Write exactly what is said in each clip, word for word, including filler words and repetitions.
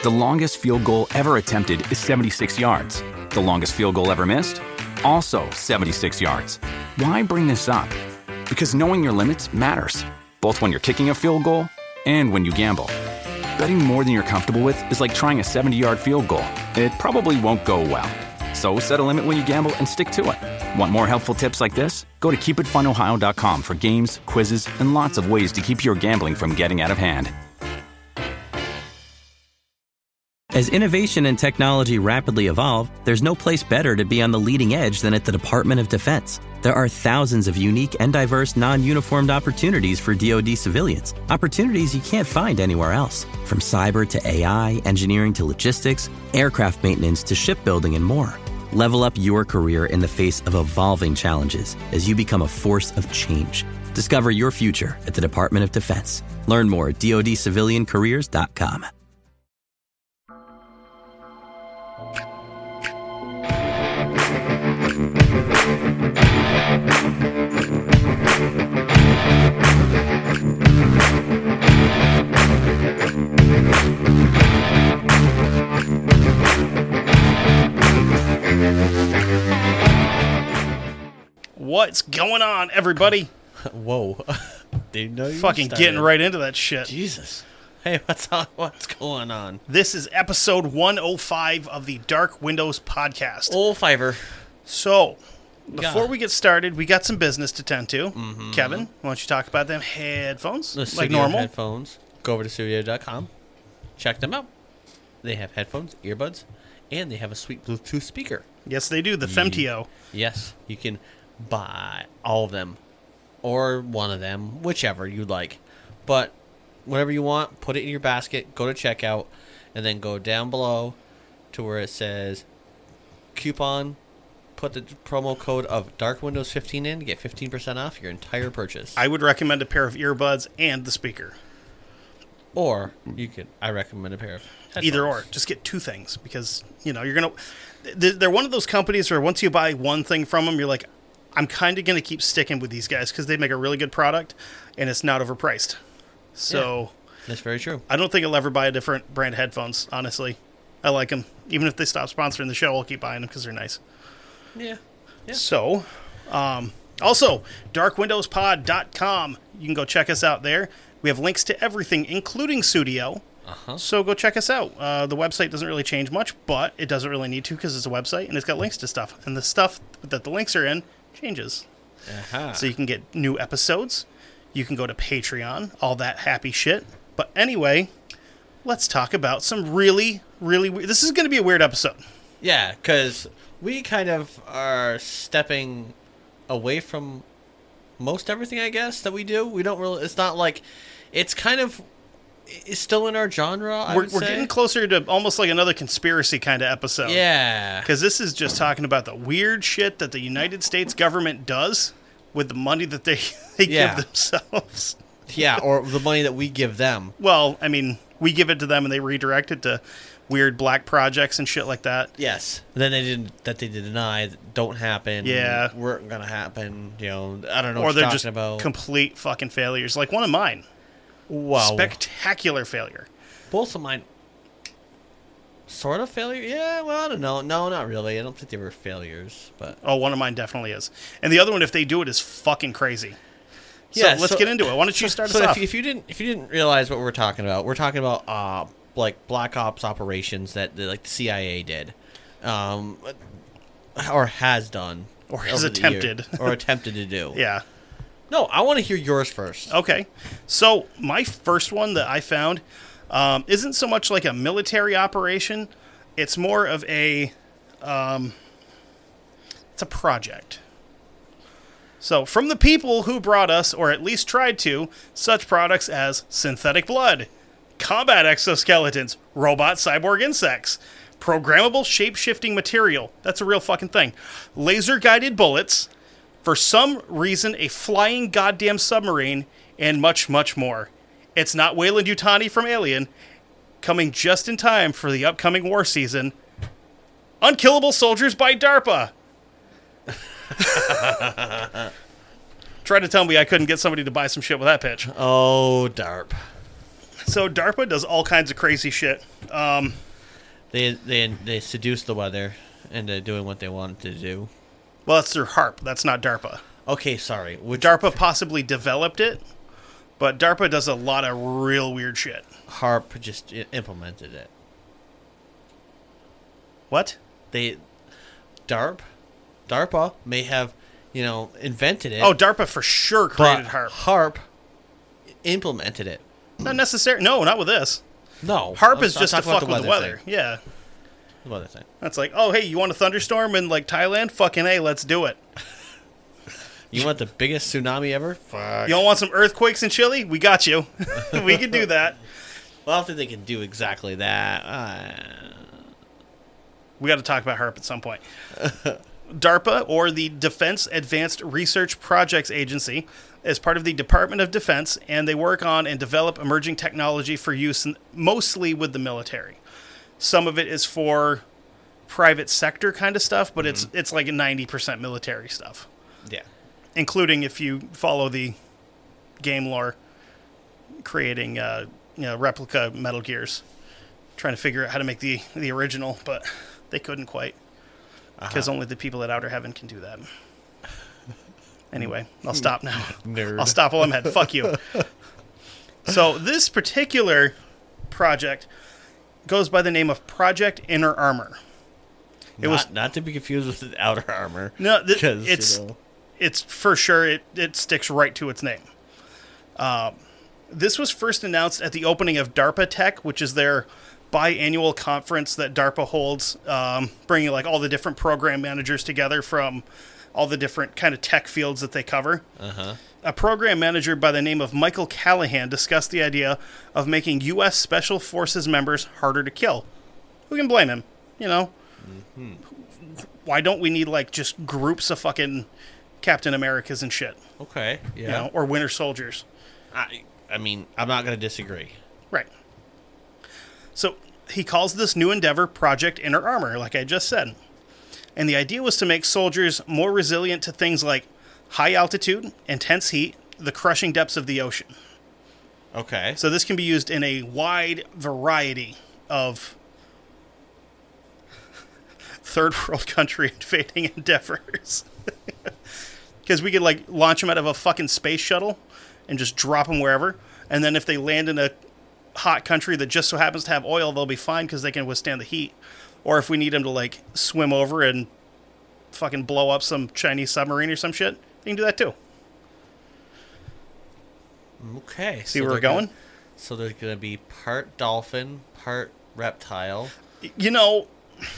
The longest field goal ever attempted is seventy-six yards. The longest field goal ever missed? Also seventy-six yards. Why bring this up? Because knowing your limits matters, both when you're kicking a field goal and when you gamble. Betting more than you're comfortable with is like trying a seventy-yard field goal. It probably won't go well. So set a limit when you gamble and stick to it. Want more helpful tips like this? Go to keep it fun ohio dot com for games, quizzes, and lots of ways to keep your gambling from getting out of hand. As innovation and technology rapidly evolve, there's no place better to be on the leading edge than at the Department of Defense. There are thousands of unique and diverse non-uniformed opportunities for D O D civilians. Opportunities you can't find anywhere else. From cyber to A I, engineering to logistics, aircraft maintenance to shipbuilding and more. Level up your career in the face of evolving challenges as you become a force of change. Discover your future at the Department of Defense. Learn more at dod civilian careers dot com. What's going on, everybody? Whoa. Didn't know you Fucking started. getting right into that shit. Jesus. Hey, what's on, what's going on? This is episode one oh five of the Dark Windows podcast. Old Fiverr. So, before Yeah. we get started, we got some business to tend to. Mm-hmm. Kevin, why don't you talk about them headphones? The like studio normal. headphones. Go over to studio dot com. Check them out. They have headphones, earbuds, and they have a sweet Bluetooth speaker. Yes, they do. The Femtio. Yes, you can buy all of them or one of them, whichever you like. But whatever you want, put it in your basket, go to checkout, and then go down below to where it says coupon. Put the promo code of Dark Windows fifteen in to get fifteen percent off your entire purchase. I would recommend a pair of earbuds and the speaker. Or you could, I recommend a pair of headphones. Either or. Just get two things because, you know, you're going to... They're one of those companies where once you buy one thing from them, you're like, I'm kind of going to keep sticking with these guys because they make a really good product and it's not overpriced. So... Yeah, that's very true. I don't think I'll ever buy a different brand of headphones, honestly. I like them. Even if they stop sponsoring the show, I'll keep buying them because they're nice. Yeah. yeah. So, um, also, dark windows pod dot com. You can go check us out there. We have links to everything, including Studio. Uh-huh. So go check us out. Uh, the website doesn't really change much, but it doesn't really need to because it's a website and it's got links to stuff. And the stuff that the links are in changes. Uh-huh. So you can get new episodes. You can go to Patreon, all that happy shit. But anyway, let's talk about some really, really weird... This is going to be a weird episode. Yeah, because we kind of are stepping away from most everything, I guess, that we do. We don't really... It's not like... It's kind of... It's still in our genre, I We're, would we're say. getting closer to almost like another conspiracy kind of episode. Yeah. Because this is just talking about the weird shit that the United States government does with the money that they, they Yeah. give themselves. Yeah, or the money that we give them. Well, I mean, we give it to them and they redirect it to weird black projects and shit like that. Yes. And then they didn't... That they deny that don't happen. Yeah. Weren't going to happen. You know, I don't know Or what they're you're just talking about. complete fucking failures. Like one of mine. Wow. Spectacular failure. Both of mine... Sort of failure? Yeah, well, I don't know. No, not really. I don't think they were failures, but... Oh, one of mine definitely is. And the other one, if they do it, is fucking crazy. So Yeah, let's so- get into it. Why don't you start so us if, off? you- if you didn't if you didn't realize what we're talking about, we're talking about uh like black ops operations that the, like the C I A did, um, or has done, Or has over the attempted. year- or attempted to do. Yeah. No, I want to hear yours first. Okay. So my first one that I found um, isn't so much like a military operation. It's more of a, um, it's a project. So from the people who brought us, or at least tried to, such products as synthetic blood, combat exoskeletons, robot cyborg insects, programmable shape-shifting material, that's a real fucking thing, laser-guided bullets, for some reason a flying goddamn submarine, and much, much more. It's not Wayland Yutani from Alien, coming just in time for the upcoming war season, Unkillable Soldiers by DARPA. Try to tell me I couldn't get somebody to buy some shit with that pitch. Oh, DARP. So DARPA does all kinds of crazy shit. Um, They they they seduce the weather into doing what they want to do. well, that's through HARP. That's not DARPA. Okay, sorry. Which DARPA possibly developed it, but DARPA does a lot of real weird shit. HARP just i- implemented it. What? They DARP, DARPA may have, you know, invented it. Oh, DARPA for sure created but HARP. HARP implemented it. Not necessarily. No, not with this. No, HARP I'm- is I'm just to talking about fuck with the weather. thing. Yeah. The weather thing. That's like, oh, hey, you want a thunderstorm in like Thailand? Fucking hey, let's do it. You want the biggest tsunami ever? Fuck. You don't want some earthquakes in Chile? We got you. We can do that. Well, I don't think they can do exactly that. Uh, We got to talk about HARP at some point. DARPA, or the Defense Advanced Research Projects Agency, is part of the Department of Defense, and they work on and develop emerging technology for use in, mostly with the military. Some of it is for private sector kind of stuff, but it's it's like ninety percent military stuff, yeah. including if you follow the game lore, creating uh, you know replica Metal Gears, trying to figure out how to make the the original, but they couldn't quite. Because Uh-huh. only the people at Outer Heaven can do that. Anyway, I'll stop now. Nerd. I'll stop while I'm ahead. Fuck you. So this particular project goes by the name of Project Inner Armor. It not, was not to be confused with the Outer Armor. no, th- 'cause, it's you know, it's for sure it it sticks right to its name. Um, this was first announced at the opening of DARPA Tech, which is their biannual conference that DARPA holds, um, bringing like all the different program managers together from all the different kind of tech fields that they cover. Uh-huh. A program manager by the name of Michael Callahan discussed the idea of making U S Special Forces members harder to kill. Who can blame him? You know, Mm-hmm. why don't we need like just groups of fucking Captain Americas and shit, Okay. Yeah. you know, or Winter Soldiers? I, I mean, I'm not going to disagree. Right. So he calls this new endeavor Project Inner Armor, like I just said. And the idea was to make soldiers more resilient to things like high altitude, intense heat, the crushing depths of the ocean. Okay. So this can be used in a wide variety of third world country invading endeavors. Because we could like launch them out of a fucking space shuttle and just drop them wherever. And then if they land in a hot country that just so happens to have oil, they'll be fine because they can withstand the heat. Or if we need them to like swim over and fucking blow up some Chinese submarine or some shit, they can do that too. Okay. See so where we're they're going? Gonna, so there's going to be part dolphin, part reptile. You know,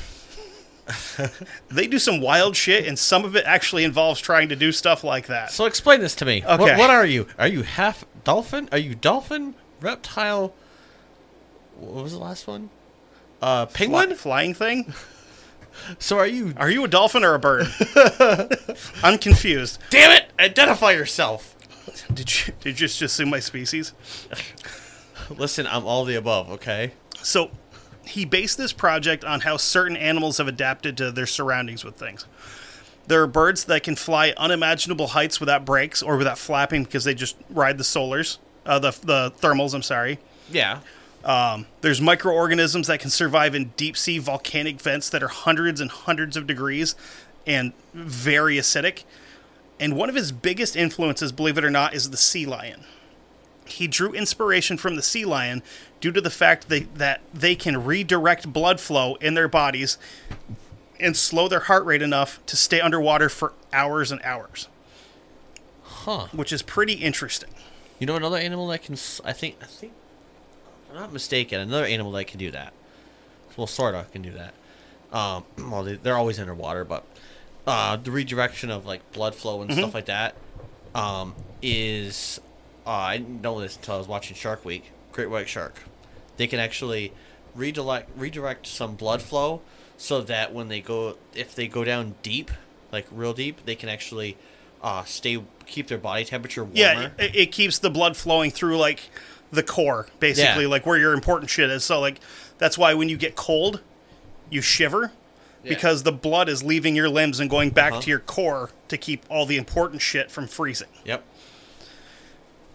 they do some wild shit, and some of it actually involves trying to do stuff like that. So explain this to me. Okay. What, what are you? Are you half dolphin? Are you dolphin, reptile? What was the last one? Uh, penguin? Fly- flying thing? So are you... Are you a dolphin or a bird? I'm confused. Damn it! Identify yourself! Did you did you just assume my species? Listen, I'm all the above, okay? So he based this project on how certain animals have adapted to their surroundings with things. There are birds that can fly unimaginable heights without brakes or without flapping because they just ride the solars, uh, the the thermals. I'm sorry. Yeah. Um, there's microorganisms that can survive in deep sea volcanic vents that are hundreds and hundreds of degrees and very acidic. And one of his biggest influences, believe it or not, is the sea lion. He drew inspiration from the sea lion due to the fact they, that they can redirect blood flow in their bodies and slow their heart rate enough to stay underwater for hours and hours. Huh. Which is pretty interesting. You know another animal that can... s- I think... I think... If I'm not mistaken, another animal that can do that. Well, sort of can do that. Um, well, they, they're always underwater, but... Uh, the redirection of, like, blood flow and Mm-hmm. stuff like that um, is... Uh, I didn't know this until I was watching Shark Week. Great white shark. They can actually redirect redirect some blood flow so that when they go... If they go down deep, like real deep, they can actually uh, stay... Keep their body temperature warmer. Yeah, it, it keeps the blood flowing through, like, the core, basically, Yeah. like where your important shit is. So, like, that's why when you get cold, you shiver, Yeah. because the blood is leaving your limbs and going back Uh-huh. to your core to keep all the important shit from freezing. Yep.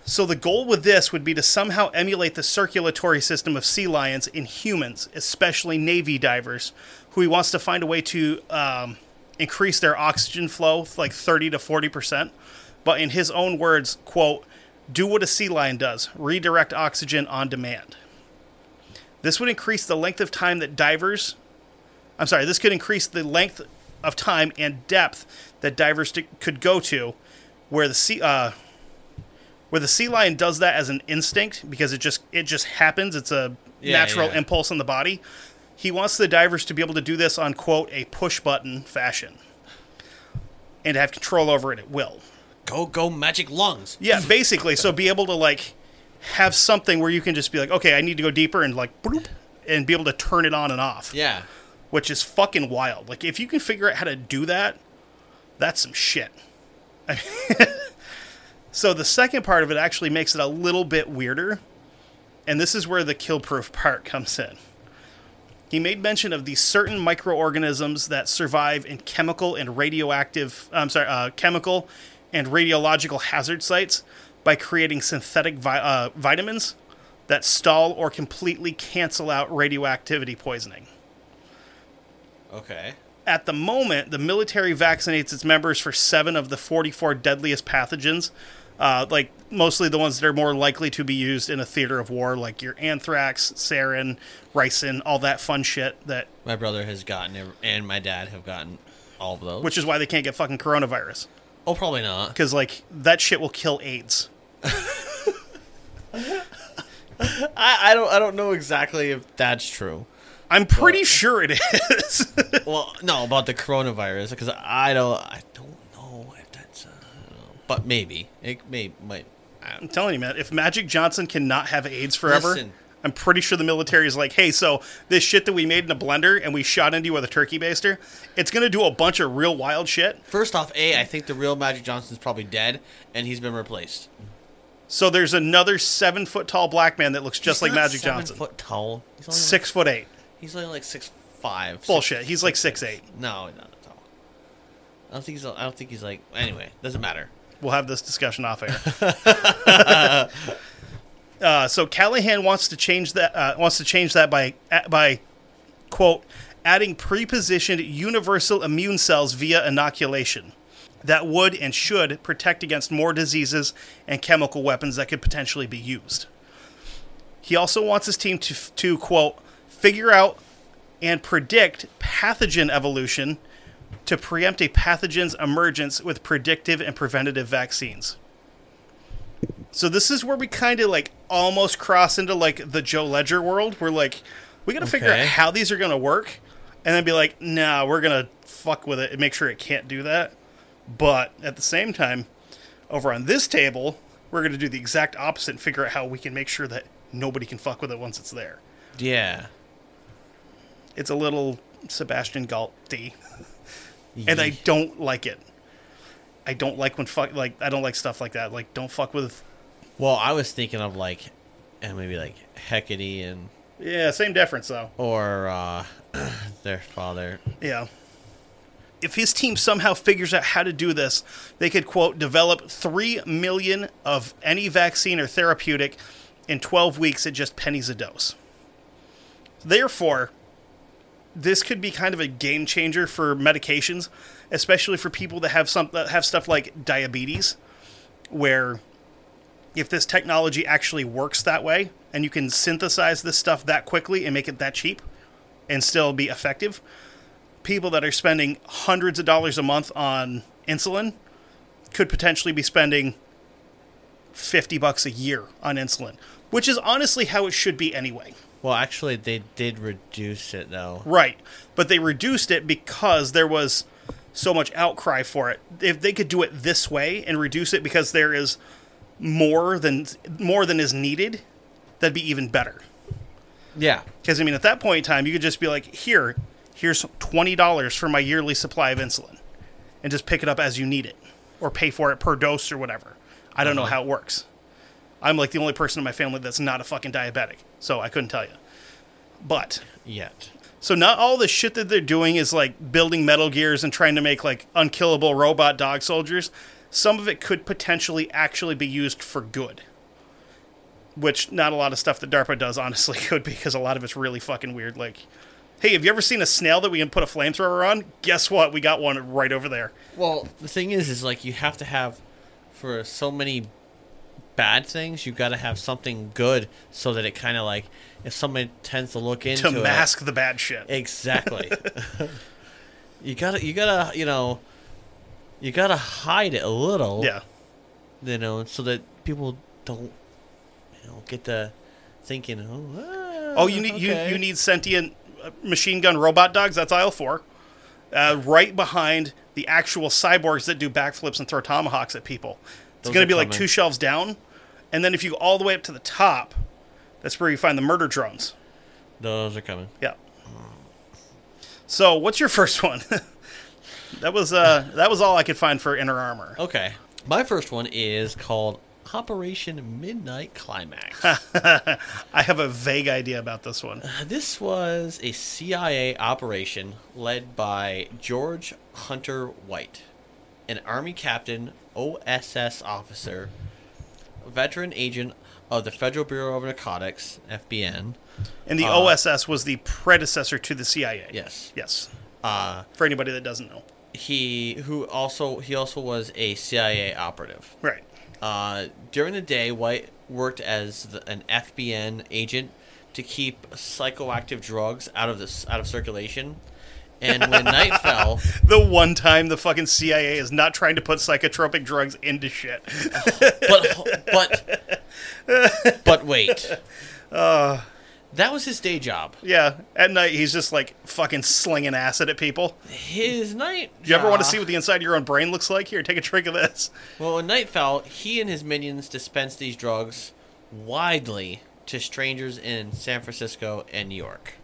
So the goal with this would be to somehow emulate the circulatory system of sea lions in humans, especially Navy divers, who he wants to find a way to um, increase their oxygen flow like thirty to forty percent. But in his own words, quote, do what a sea lion does, redirect oxygen on demand. This would increase the length of time that divers, I'm sorry, this could increase the length of time and depth that divers to, could go to, where the sea, uh, where the sea lion does that as an instinct because it just it just happens. It's a Yeah, natural yeah. impulse in the body. He wants the divers to be able to do this on, quote, a push button fashion, and have control over it at will. Go, go, magic lungs. Yeah, basically. So be able to, like, have something where you can just be like, okay, I need to go deeper and, like, bloop, and be able to turn it on and off. Yeah. Which is fucking wild. Like, if you can figure out how to do that, that's some shit. I mean, so the second part of it actually makes it a little bit weirder. And this is where the kill-proof part comes in. He made mention of these certain microorganisms that survive in chemical and radioactive, I'm sorry, uh, chemical and radiological hazard sites by creating synthetic vi- uh, vitamins that stall or completely cancel out radioactivity poisoning. Okay. At the moment, the military vaccinates its members for seven of the forty-four deadliest pathogens, uh, like mostly the ones that are more likely to be used in a theater of war, like your anthrax, sarin, ricin, all that fun shit, that, My brother has gotten it, and my dad have gotten all of those. which is why they can't get fucking coronavirus. Oh, probably not. Because, like, that shit will kill AIDS. I, I don't I don't know exactly if that's true. I'm pretty sure it is. Well, no, about the coronavirus, because I don't I don't know if that's. Uh, I don't know. But maybe it may might. I I'm don't telling you, man, if Magic Johnson cannot have AIDS forever, Listen. I'm pretty sure the military is like, hey, so this shit that we made in a blender and we shot into you with a turkey baster, it's going to do a bunch of real wild shit. First off, A, I think the real Magic Johnson's probably dead, and he's been replaced. So there's another seven foot tall black man that looks just He's like not Magic seven Johnson. Foot tall. He's only Six foot eight. Like, he's only like six five. Bullshit. Six, He's like six eight. No, not at all. I don't think he's. I don't think he's like. Anyway, doesn't matter. We'll have this discussion off air. uh, so Callahan wants to change that. Uh, wants to change that by by quote adding prepositioned universal immune cells via inoculation that would and should protect against more diseases and chemical weapons that could potentially be used. He also wants his team to to quote figure out and predict pathogen evolution to preempt a pathogen's emergence with predictive and preventative vaccines. So this is where we kind of like almost cross into like the Joe Ledger world. We're like, we got to figure out Okay. how these are going to work, and then be like, nah, we're going to fuck with it and make sure it can't do that. But at the same time, over on this table, we're going to do the exact opposite and figure out how we can make sure that nobody can fuck with it once it's there. Yeah. It's a little Sebastian Galti. And I Yeesh. don't like it. I don't like when fuck like I don't like stuff like that. Like don't fuck with. Well, I was thinking of like, and maybe like Hecate and Yeah, same difference though. or uh, their father. Yeah. If his team somehow figures out how to do this, they could quote develop three million of any vaccine or therapeutic in twelve weeks at just pennies a dose. Therefore, this could be kind of a game changer for medications, especially for people that have some that have stuff like diabetes, where if this technology actually works that way and you can synthesize this stuff that quickly and make it that cheap and still be effective, people that are spending hundreds of dollars a month on insulin could potentially be spending fifty bucks a year on insulin, which is honestly how it should be anyway. Well, actually, they did reduce it though. Right. But they reduced it because there was so much outcry for it. If they could do it this way and reduce it because there is more than more than is needed, that'd be even better. Yeah. Because, I mean, at that point in time, you could just be like, here, here's twenty dollars for my yearly supply of insulin. And just pick it up as you need it. Or pay for it per dose or whatever. I don't know how it works. I'm like the only person in my family that's not a fucking diabetic. So I couldn't tell you. But... Yet. So not all the shit that they're doing is like building Metal Gears and trying to make like unkillable robot dog soldiers. Some of it could potentially actually be used for good. which not a lot of stuff that DARPA does, honestly, could be, because a lot of it's really fucking weird. Like, hey, have you ever seen a snail that we can put a flamethrower on? Guess what? We got one right over there. Well, the thing is, is like you have to have, for so many bad things, you've got to have something good so that it kind of like, if somebody tends to look into To it, mask the bad shit. exactly. you gotta, you gotta, you know, you gotta hide it a little. Yeah. You know, so that people don't, you know, get to thinking, oh, ah, Oh, you need okay. you, you need sentient uh, machine gun robot dogs. That's aisle four. Uh, right behind the actual cyborgs that do backflips and throw tomahawks at people. It's Those going are to be like coming. two shelves down. And then if you go all the way up to the top, that's where you find the murder drones. Those are coming. Yeah. So, what's your first one? that was uh, that was all I could find for Inner Armor. Okay. My first one is called Operation Midnight Climax. I have a vague idea about this one. This was a C I A operation led by George Hunter White, an Army captain, O S S officer, veteran agent of the Federal Bureau of Narcotics, F B N. And the Uh, O S S was the predecessor to the C I A. Yes. Yes. Uh, For anybody that doesn't know. he who also he also was a C I A operative. Right. Uh, during the day, White worked as the, an F B N agent to keep psychoactive drugs out of this out of circulation. And when night fell, The one time the fucking C I A is not trying to put psychotropic drugs into shit. but but but wait, uh, that was his day job. Yeah. At night, he's just like fucking slinging acid at people. His night. Do you ever want to job- see what the inside of your own brain looks like? Here, take a drink of this. Well, when night fell, he and his minions dispensed these drugs widely to strangers in San Francisco and New York.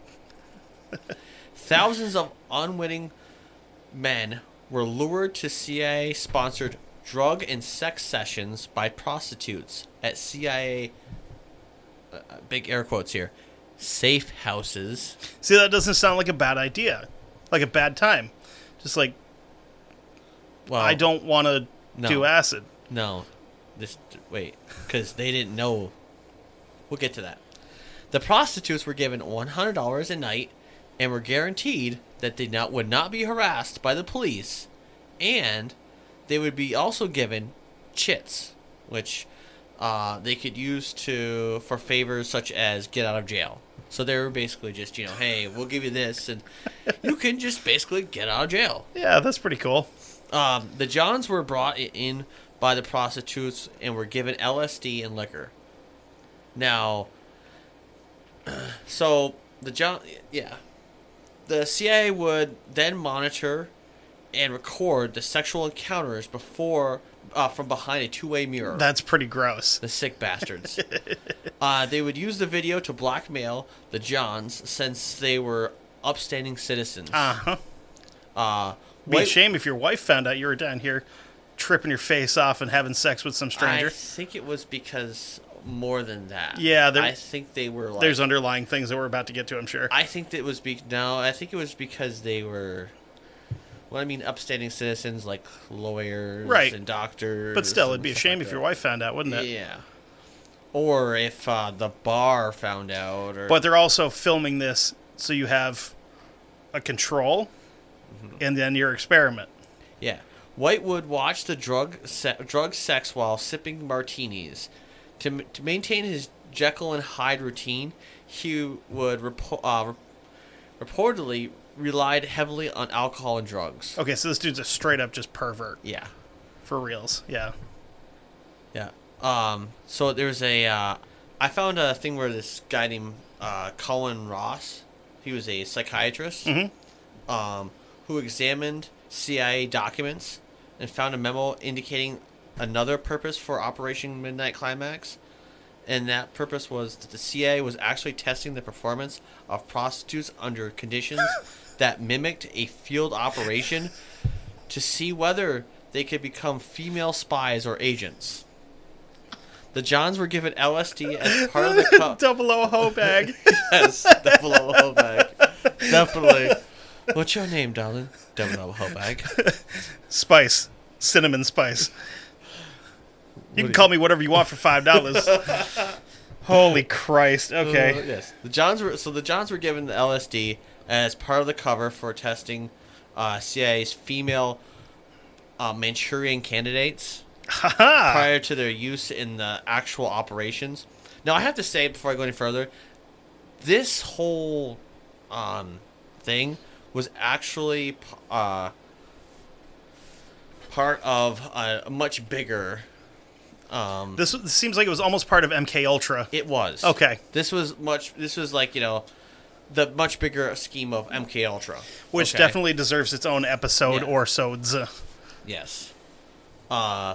Thousands of unwitting men were lured to C I A-sponsored drug and sex sessions by prostitutes at C I A, uh, big air quotes here, safe houses. See, that doesn't sound like a bad idea. Like a bad time. Just like, Well, I don't want to no. do acid. No, this wait, because they didn't know. We'll get to that. The prostitutes were given one hundred dollars a night, and were guaranteed that they not would not be harassed by the police, and they would be also given chits, which uh, they could use to for favors such as get out of jail. So they were basically just, you know, hey, we'll give you this, and you can just basically get out of jail. Yeah, that's pretty cool. Um, the Johns were brought in by the prostitutes and were given L S D and liquor. Now, so the John, yeah, the C I A would then monitor and record the sexual encounters before uh, from behind a two-way mirror. That's pretty gross. The sick bastards. uh, they would use the video to blackmail the Johns since they were upstanding citizens. Uh-huh. Uh, Be a White- shame if your wife found out you were down here tripping your face off and having sex with some stranger. I think it was because more than that. Yeah, there- I think they were like. There's underlying things that we're about to get to, I'm sure. I think that it was be no. I think it was because they were. Well, I mean, upstanding citizens like lawyers Right. and doctors. But still, it'd and be a stuff shame like if your that. wife found out, wouldn't it? Yeah. Or if uh, the bar found out, or But they're also filming this so you have a control Mm-hmm. and then your experiment. yeah, White would watch the drug se- drug sex while sipping martinis. To m- to maintain his Jekyll and Hyde routine, he would repo- uh, re- reportedly relied heavily on alcohol and drugs. Okay, so this dude's a straight up just pervert. Yeah, For reals. Yeah. yeah. Um. So there's a. Uh, I found a thing where this guy named uh, Colin Ross, he was a psychiatrist, Mm-hmm. um, who examined C I A documents and found a memo indicating another purpose for Operation Midnight Climax. And that purpose was that the C I A was actually testing the performance of prostitutes under conditions that mimicked a field operation to see whether they could become female spies or agents. The Johns were given L S D as part of the cup. Double O hoe bag. Yes, double O hoe bag. Definitely. What's your name, darling? Double O hoe bag. Spice. Cinnamon spice. You What can do call me whatever you want for five dollars. Holy Christ. Okay. Uh, yes. The Johns were so the Johns were given the L S D as part of the cover for testing uh, C I A's female uh, Manchurian candidates Haha. prior to their use in the actual operations. Now, I have to say before I go any further, this whole um, thing was actually uh, part of a much bigger. Um, This, this seems like it was almost part of M K Ultra. it was Okay. This was much. This was like you know, the much bigger scheme of M K Ultra, Which okay? definitely deserves its own episode Yeah. or so's. Yes. Uh,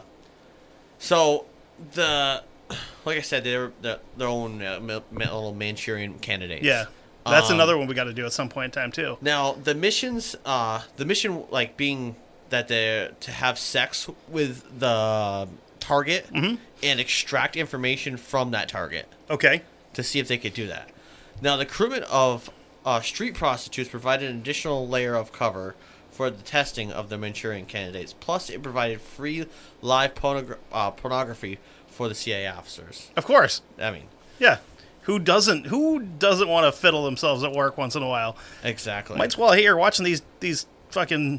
so the like I said, they're their, their own uh, ma- ma- little Manchurian candidates. Yeah. That's Um, another one we got to do at some point in time, too. Now the missions, uh, the mission like being that they're to have sex with the target Mm-hmm. and extract information from that target Okay. to see if they could do that. Now the crewmen of uh, street prostitutes provided an additional layer of cover for the testing of the Manchurian candidates. Plus, it provided free live pornogra- uh, pornography for the C I A officers. Of course. I mean, Yeah. Who doesn't Who doesn't want to fiddle themselves at work once in a while? exactly. Might as well here watching these these fucking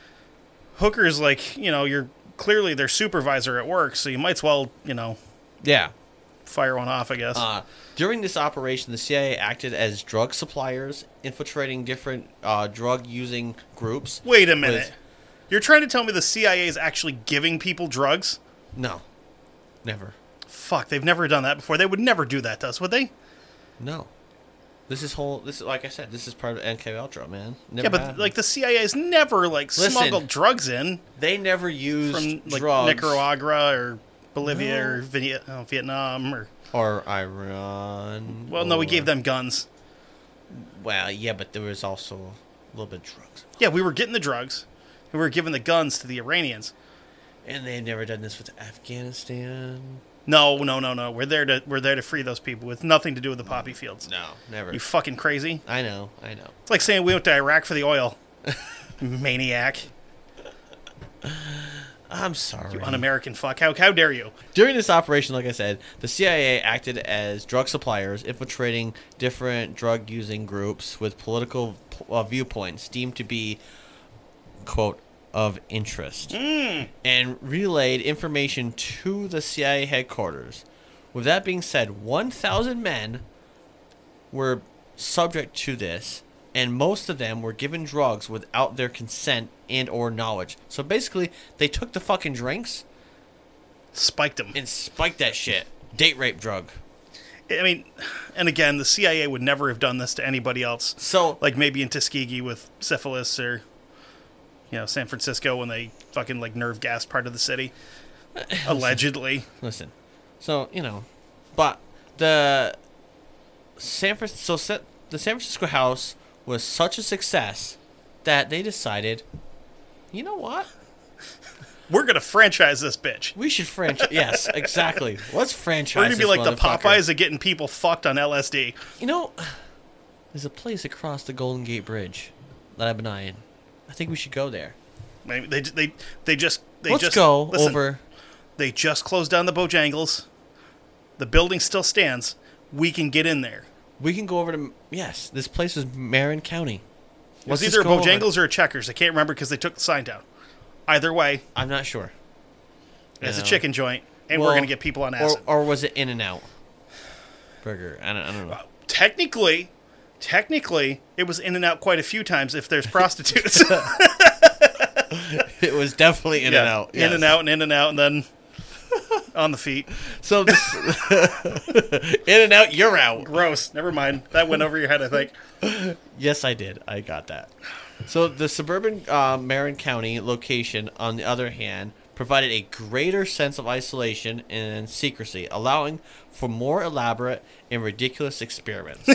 hookers like, you know, you're clearly their supervisor at work, so you might as well, you know, yeah. fire one off, I guess. Uh, during this operation, the C I A acted as drug suppliers, infiltrating different uh, drug-using groups. Wait a minute. with- You're trying to tell me the C I A is actually giving people drugs? No, never. Fuck, they've never done that before. They would never do that to us, would they? No. This is whole. This is like I said. This is part of M K Ultra, man. Never Yeah, but happened. like the C I A has never like Listen, smuggled drugs in they never used from like drugs Nicaragua or Bolivia No. or Viet- oh, Vietnam or or Iran. well, no, we or- gave them guns. Well, yeah, but there was also a little bit of drugs, Yeah, we were getting the drugs. And we were giving the guns to the Iranians. and they've never done this with Afghanistan. No, no, no, no. We're there to we're there to free those people with nothing to do with the poppy fields. No, never. You fucking crazy. I know, I know. It's like saying we went to Iraq for the oil. Maniac. I'm sorry. You un-American fuck. How how dare you? During this operation, like I said, the C I A acted as drug suppliers, infiltrating different drug-using groups with political uh, viewpoints deemed to be, quote, of interest, Mm. and relayed information to the C I A headquarters. With that being said, one thousand men were subject to this, and most of them were given drugs without their consent and or knowledge. So basically, they took the fucking drinks Spiked them. and spiked that shit. Date rape drug. I mean, and again, the C I A would never have done this to anybody else. So, Like maybe in Tuskegee with syphilis or, you know, San Francisco when they fucking like nerve gas part of the city. Allegedly. listen. So, you know, but the San Francisco, so set, the San Francisco house was such a success that they decided, you know what? We're going to franchise this bitch. We should franchise. Yes, exactly. Let's franchise. We're going to be this like the motherfucker. Popeyes of getting people fucked on L S D. You know, there's a place across the Golden Gate Bridge that I've been eyeing. I think we should go there. Maybe they they they just they Let's just go listen, over. They just closed down the Bojangles. The building still stands. We can get in there. We can go over to. Yes, this place is Marin County. It was Let's either a just go over. Bojangles or a Checkers. I can't remember because they took the sign down. Either way, I'm not sure. it's a No. chicken joint, and Well, we're gonna get people on acid. Or, or was it In and Out Burger? I don't, I don't know. Technically, technically, it was in and out quite a few times. If there's prostitutes, It was definitely In and Out. in and out, and in and out, and then on the feet. So this In and Out, you're out. Gross. Never mind. That went over your head, I think. Yes, I did. I got that. So the suburban uh, Marin County location, on the other hand, provided a greater sense of isolation and secrecy, allowing for more elaborate and ridiculous experiments.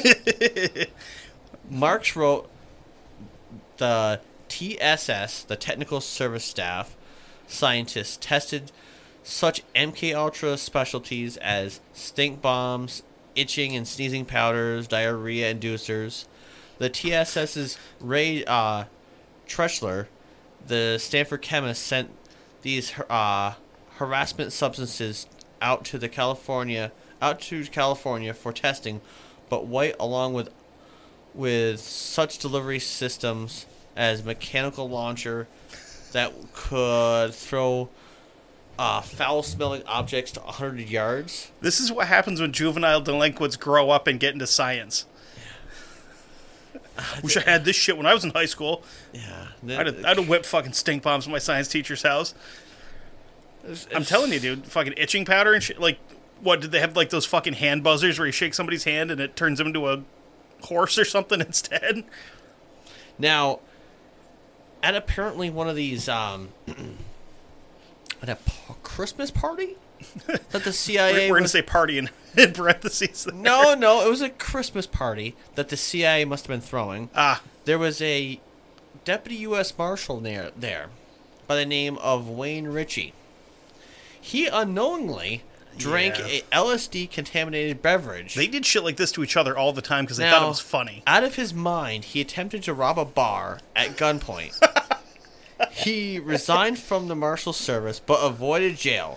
Marx wrote the T S S, the Technical Service Staff scientists, tested such M K Ultra specialties as stink bombs, itching and sneezing powders, diarrhea inducers. The TSS's Ray uh, Treschler, the Stanford chemist, sent these uh, harassment substances out to the California out to California for testing, but White, along with with such delivery systems as mechanical launcher that could throw uh, foul-smelling objects to one hundred yards. This is what happens when juvenile delinquents grow up and get into science. Wish I had this shit when I was in high school. Yeah, I'd have, I'd have whipped fucking stink bombs in my science teacher's house. It's, I'm it's, telling you, dude, fucking itching powder and shit. Like, what, did they have like those fucking hand buzzers where you shake somebody's hand and it turns them into a horse or something instead? Now, at apparently one of these, um, at a p- Christmas party that the C I A We're, we're going to was, say party in, in parentheses. There. no, no, it was a Christmas party that the C I A must have been throwing. Ah. There was a deputy U S Marshal there, there by the name of Wayne Ritchie. He unknowingly drank Yeah. a L S D-contaminated beverage. They did shit like this to each other all the time because they Now, thought it was funny. Out of his mind, he attempted to rob a bar at gunpoint. He resigned from the Marshal Service, but avoided jail.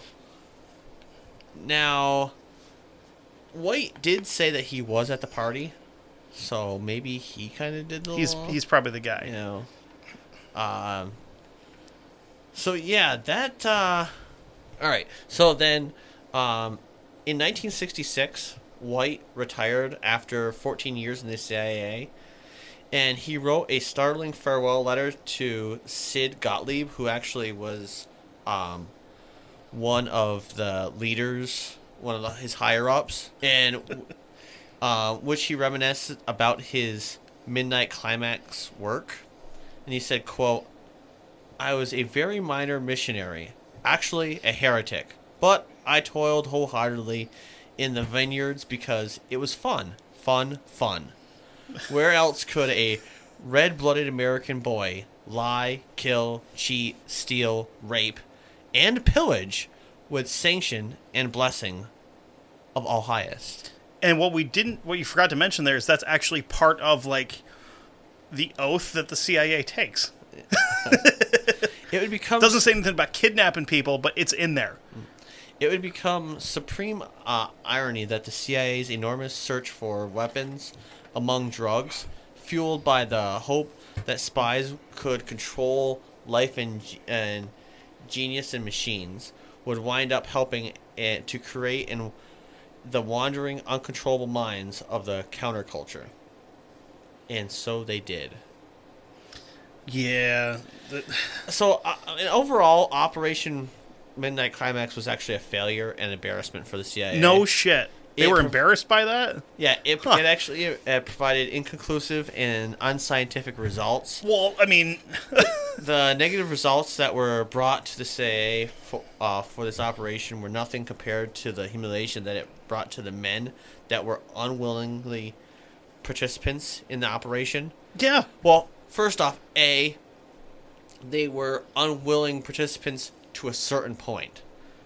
Now, White did say that he was at the party, so maybe he kind of did the He's little, he's probably the guy. you know. Um. So yeah, that. Uh, all right. So then, um, in nineteen sixty-six, White retired after fourteen years in the C I A, and he wrote a startling farewell letter to Sid Gottlieb, who actually was, um, one of the leaders, one of the, his higher ups, and uh, which he reminisced about his Midnight Climax work. And he said, quote, "I was a very minor missionary, actually a heretic, but I toiled wholeheartedly in the vineyards because it was fun, fun, fun. Where else could a red-blooded American boy lie, kill, cheat, steal, rape, and pillage with sanction and blessing of all highest?" And what we didn't, what you forgot to mention there is that's actually part of like the oath that the C I A takes. It would become Doesn't say anything about kidnapping people, but it's in there. It would become supreme uh, irony that the C I A's enormous search for weapons among drugs, fueled by the hope that spies could control life and, and genius in machines, would wind up helping it to create in the wandering, uncontrollable minds of the counterculture. And so they did. Yeah. The, So, uh, overall, Operation Midnight Climax was actually a failure and embarrassment for the C I A. no shit. They It were pro- embarrassed by that? Yeah, it, Huh. it actually uh, provided inconclusive and unscientific results. Well, I mean, The negative results that were brought to the C I A for, uh, for this operation were nothing compared to the humiliation that it brought to the men that were unwillingly participants in the operation. yeah. Well, first off, A, they were unwilling participants to a certain point.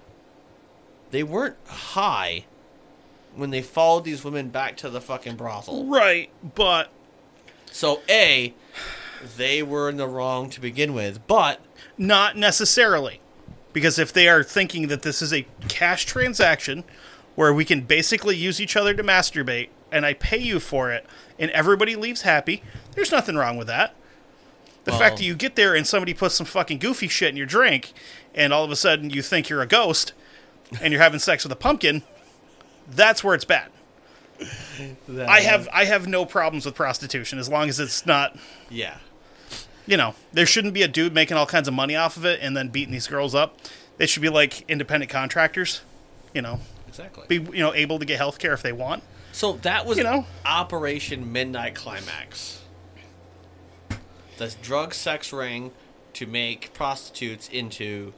They weren't high when they followed these women back to the fucking brothel. Right, but So, A, they were in the wrong to begin with, but not necessarily. Because if they are thinking that this is a cash transaction where we can basically use each other to masturbate and I pay you for it and everybody leaves happy, there's nothing wrong with that. The Well- fact that you get there and somebody puts some fucking goofy shit in your drink and all of a sudden you think you're a ghost and you're having sex with a pumpkin, that's where it's bad. I have I have no problems with prostitution as long as it's not, yeah. you know, there shouldn't be a dude making all kinds of money off of it and then beating these girls up. They should be like independent contractors, you know, Exactly. be you know able to get health care if they want. So that was You know. Operation Midnight Climax. The drug sex ring to make prostitutes into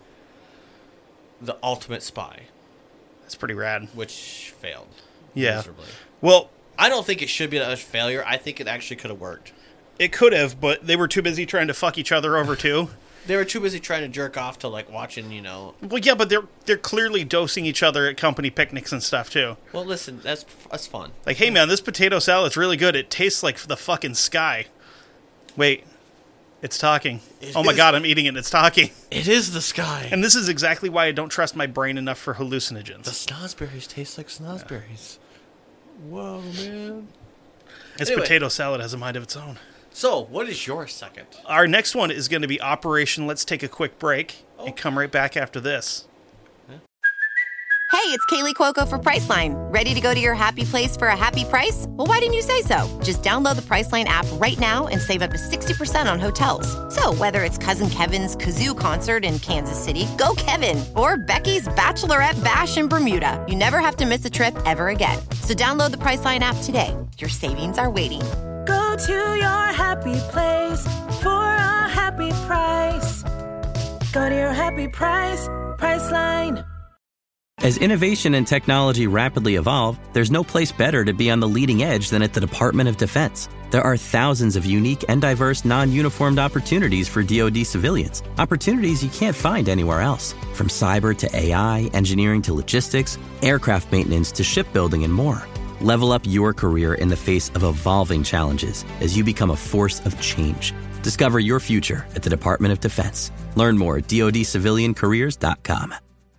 the ultimate spy, That's pretty rad. which failed Yeah. miserably. Well, I don't think it should be a failure. I think it actually could have worked. it could have, but they were too busy trying to fuck each other over too. They were too busy trying to jerk off to like watching, you know. Well, yeah, but they're they're clearly dosing each other at company picnics and stuff too. Well, listen, that's that's fun. Like, hey man, this potato salad's really good. It tastes like the fucking sky. Wait, It's talking. It oh my is- god, I'm eating it and it's talking. It is the sky. And this is exactly why I don't trust my brain enough for hallucinogens. the snozberries taste like snozberries. Whoa, man. This Anyway. potato salad has a mind of its own. So, what is your second? Our next one is going to be Operation Let's Take a Quick Break Oh. and come right back after this. Hey, it's Kaylee Cuoco for Priceline. Ready to go to your happy place for a happy price? Well, why didn't you say so? Just download the Priceline app right now and save up to sixty percent on hotels. So whether it's Cousin Kevin's Kazoo Concert in Kansas City, go Kevin, or Becky's Bachelorette Bash in Bermuda, you never have to miss a trip ever again. So download the Priceline app today. Your savings are waiting. Go to your happy place for a happy price. Go to your happy price, Priceline. As innovation and technology rapidly evolve, there's no place better to be on the leading edge than at the Department of Defense. There are thousands of unique and diverse non-uniformed opportunities for D O D civilians. Opportunities you can't find anywhere else. From cyber to A I, engineering to logistics, aircraft maintenance to shipbuilding and more. Level up your career in the face of evolving challenges as you become a force of change. Discover your future at the Department of Defense. Learn more at D O D civilian careers dot com.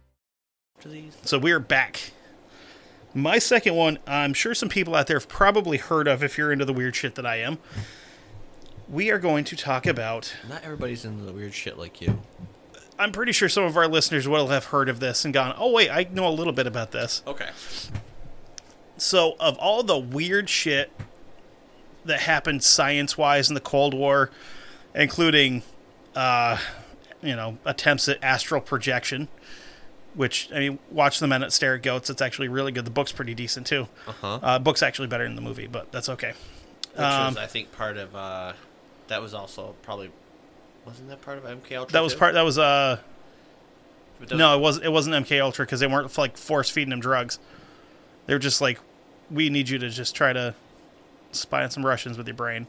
So we're back. My second one, I'm sure some people out there have probably heard of if you're into the weird shit that I am. We are going to talk about... Not everybody's into the weird shit like you. I'm pretty sure some of our listeners will have heard of this and gone, oh wait, I know a little bit about this. Okay. So, of all the weird shit that happened science-wise in the Cold War, including, uh, you know, attempts at astral projection, which, I mean, watch The Men That Stare at Goats. It's actually really good. The book's pretty decent, too. Uh-huh. Uh, book's actually better than the movie, but that's okay. Which Um, was, I think, part of, uh, that was also probably, wasn't that part of M K Ultra that was too? part, that was, uh, But that no, it wasn't, it wasn't M K Ultra, because they weren't, like, force-feeding him drugs. They were just like, we need you to just try to spy on some Russians with your brain.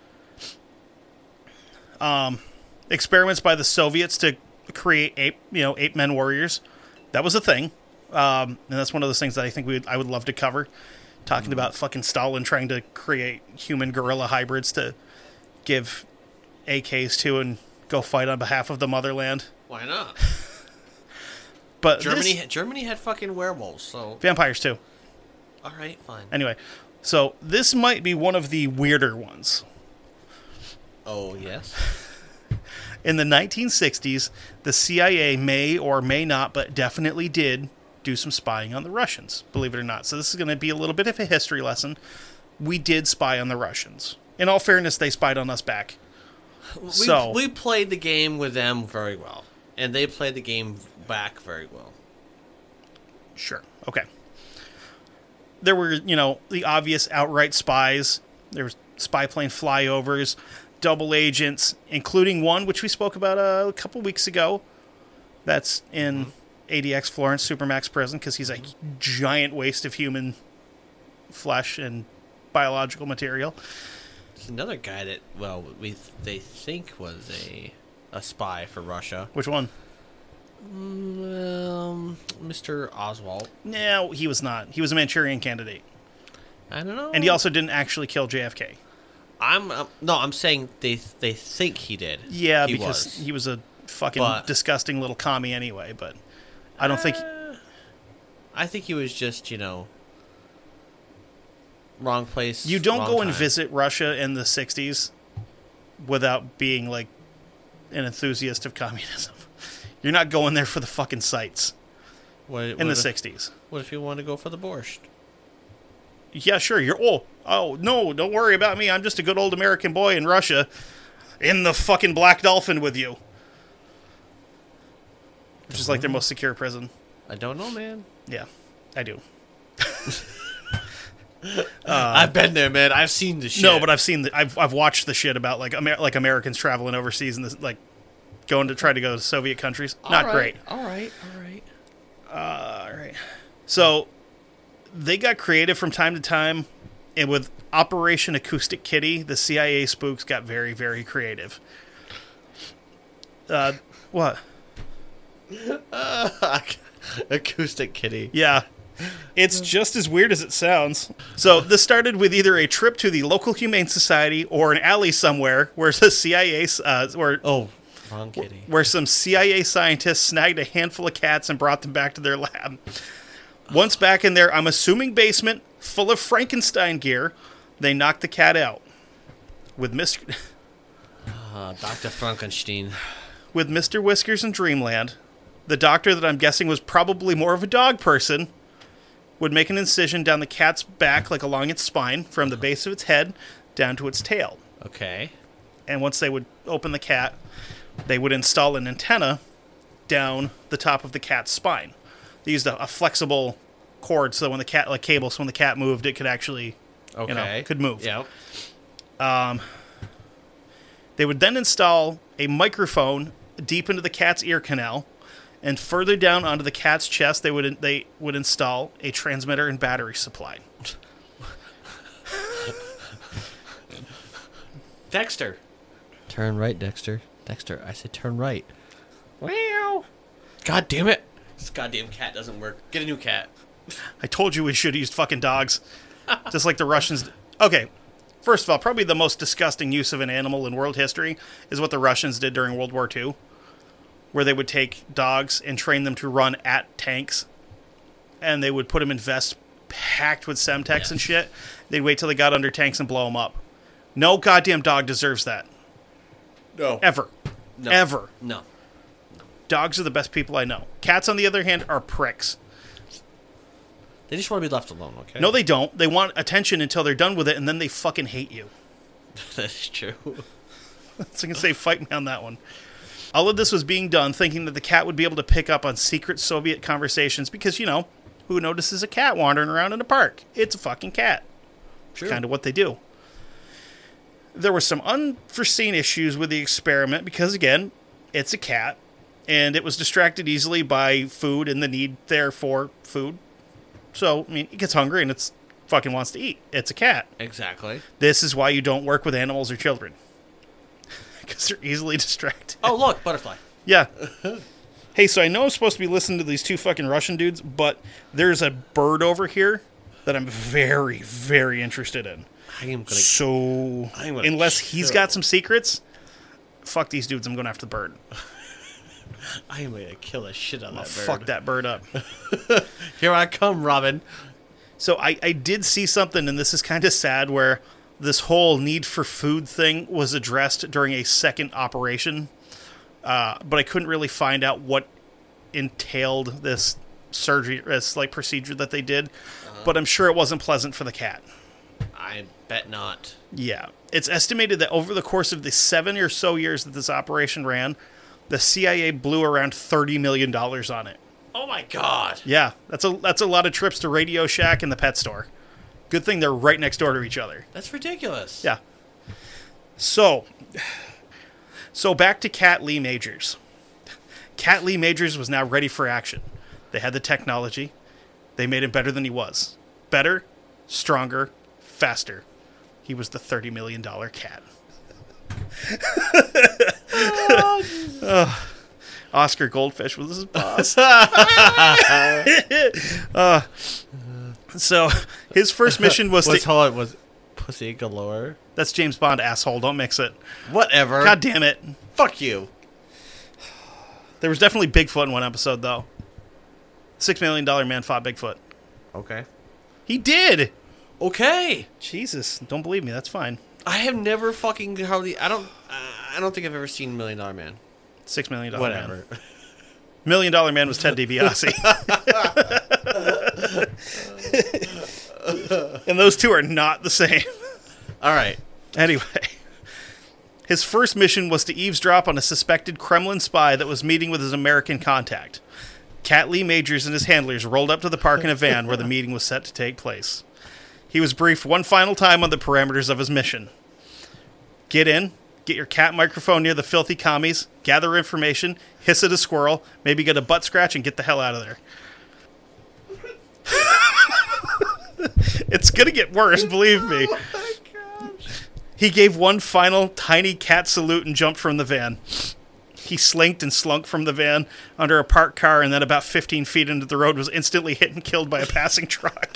Um, experiments by the Soviets to create ape, you know, ape men warriors. That was a thing. Um, and that's one of those things that I think we would, I would love to cover. Talking mm-hmm. about fucking Stalin trying to create human gorilla hybrids to give A Ks to and go fight on behalf of the motherland. Why not? But Germany, this, Germany had fucking werewolves, so... vampires too. All right, fine. Anyway, so this might be one of the weirder ones. Oh, yes? In the nineteen sixties, the C I A may or may not, but definitely did do some spying on the Russians, believe it or not. So this is going to be a little bit of a history lesson. We did spy on the Russians. In all fairness, they spied on us back. We, so we played the game with them very well, and they played the game back very well. Sure. Okay. There were, you know, the obvious outright spies. There was spy plane flyovers, double agents, including one which we spoke about uh, a couple weeks ago. That's in mm-hmm. A D X Florence Supermax prison because he's a giant waste of human flesh and biological material. There's another guy that, well, we they think was a a spy for Russia. Which one? Um, Mister Oswald. No, he was not. He was a Manchurian candidate. I don't know. And he also didn't actually kill J F K. I'm uh, no, I'm saying they they think he did. Yeah, he because was. he was a fucking But, disgusting little commie anyway, but I don't uh, think... I think he was just, you know, wrong place, You don't wrong go time. and visit Russia in the sixties without being, like, an enthusiast of communism. You're not going there for the fucking sights what, in what the if, sixties. What if you want to go for the borscht? Yeah, sure. You're, oh, oh, no, don't worry about me. I'm just a good old American boy in Russia in the fucking Black Dolphin with you. Which is like their most secure prison. I don't know, man. Yeah, I do. uh, I've been there, man. I've seen the shit. No, but I've seen the, I've I've watched the shit about like Amer- like Americans traveling overseas and this, like going to try to go to Soviet countries. All Not right, great. All right, all right. Uh, all right. So they got creative from time to time, and with Operation Acoustic Kitty, the C I A spooks got very, very creative. Uh, what? Uh, acoustic Kitty. Yeah. It's just as weird as it sounds. So this started with either a trip to the local humane society or an alley somewhere where the C I A, uh, where Oh, wrong kitty. where some C I A scientists snagged a handful of cats and brought them back to their lab. Once back in their, I'm assuming, basement full of Frankenstein gear, they knocked the cat out with Mister Uh, Doctor Frankenstein. with Mister Whiskers in Dreamland. The doctor, that I'm guessing was probably more of a dog person, would make an incision down the cat's back, like along its spine, from the base of its head down to its tail. Okay. And once they would open the cat, they would install an antenna down the top of the cat's spine. They used a, a flexible cord so when the cat, like cable, so when the cat moved, it could actually, Okay. you know, could move. Yep. They would then install a microphone deep into the cat's ear canal, and further down onto the cat's chest, they would they would install a transmitter and battery supply. Dexter. Turn right, Dexter. Dexter, I said turn right. Wow. God damn it. This goddamn cat doesn't work. Get a new cat. I told you we should have used fucking dogs, just like the Russians. d- Okay, first of all, probably the most disgusting use of an animal in world history is what the Russians did during World War Two, where they would take dogs and train them to run at tanks, and they would put them in vests packed with Semtex Yes. and shit. They'd wait till they got under tanks and blow them up. No goddamn dog deserves that. No. Ever. No. Ever. No. Dogs are the best people I know. Cats, on the other hand, are pricks. They just want to be left alone, okay? No, they don't. They want attention until they're done with it, and then they fucking hate you. That's true. So I can say, fight me on that one. All of this was being done thinking that the cat would be able to pick up on secret Soviet conversations because, you know, who notices a cat wandering around in a park? It's a fucking cat. True. Kind of what they do. There were some unforeseen issues with the experiment because, again, it's a cat, and it was distracted easily by food and the need there for food. So, I mean, it gets hungry and it's fucking wants to eat. It's a cat. Exactly. This is why you don't work with animals or children. Because they're easily distracted. Oh, look, butterfly. Yeah. Hey, so I know I'm supposed to be listening to these two fucking Russian dudes, but there's a bird over here that I'm very, very interested in. I am gonna. So, I'm gonna unless he's kill. got some secrets, fuck these dudes, I'm going after the bird. I am gonna kill the shit out of I'll that bird. fuck that bird up. Here I come, Robin. So I, I did see something, and this is kind of sad, where this whole need for food thing was addressed during a second operation, uh, but I couldn't really find out what entailed this surgery, this like procedure that they did. Uh-huh. But I'm sure it wasn't pleasant for the cat. I bet not. Yeah, it's estimated that over the course of the seven or so years that this operation ran, the C I A blew around thirty million dollars on it. Oh my god. Yeah, that's a that's a lot of trips to Radio Shack and the pet store. Good thing they're right next door to each other. That's ridiculous. Yeah. So, so back to Cat Lee Majors. Cat Lee Majors was now ready for action. They had the technology. They made him better than he was. Better, stronger, faster. He was the thirty million dollars cat. Oh, Oscar Goldfish was his boss. uh, so his first mission was What's to... hold on, was Pussy Galore? That's James Bond, asshole. Don't mix it. Whatever. God damn it. Fuck you. There was definitely Bigfoot in one episode, though. Six Million Dollar Man fought Bigfoot. Okay. He did! Okay. Jesus. Don't believe me. That's fine. I have never fucking hardly. I don't. Uh, I don't think I've ever seen Million Dollar Man. Six Million Dollar Man. Whatever. Million Dollar Man was Ted DiBiase. And those two are not the same. All right. Anyway. His first mission was to eavesdrop on a suspected Kremlin spy that was meeting with his American contact. Cat Lee Majors and his handlers rolled up to the park in a van where the meeting was set to take place. He was briefed one final time on the parameters of his mission. Get in, get your cat microphone near the filthy commies, gather information, hiss at a squirrel, maybe get a butt scratch, and get the hell out of there. It's gonna get worse, believe me. Oh my gosh. He gave one final tiny cat salute and jumped from the van. He slinked and slunk from the van under a parked car, and then about fifteen feet into the road was instantly hit and killed by a passing truck.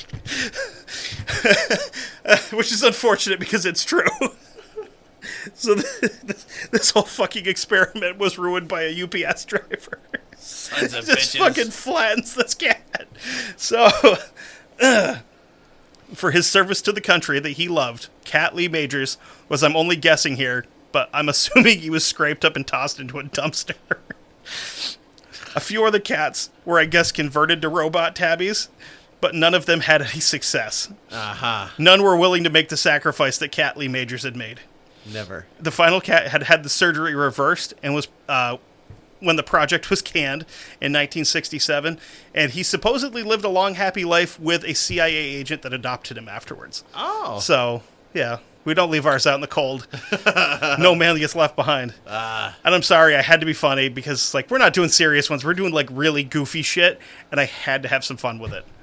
Which is unfortunate because it's true. So this, this whole fucking experiment was ruined by a U P S driver. Sons of Just bitches. fucking flattens this cat. So, uh, for his service to the country that he loved, Cat Lee Majors was, I'm only guessing here, but I'm assuming he was scraped up and tossed into a dumpster. A few other cats were, I guess, converted to robot tabbies, but none of them had any success. Uh-huh. None were willing to make the sacrifice that Cat Lee Majors had made. Never. The final cat had had the surgery reversed and was, uh, when the project was canned in nineteen sixty-seven, and he supposedly lived a long, happy life with a C I A agent that adopted him afterwards. Oh. So, yeah, we don't leave ours out in the cold. No man gets left behind. Uh, And I'm sorry, I had to be funny because, like, we're not doing serious ones. We're doing, like, really goofy shit, and I had to have some fun with it.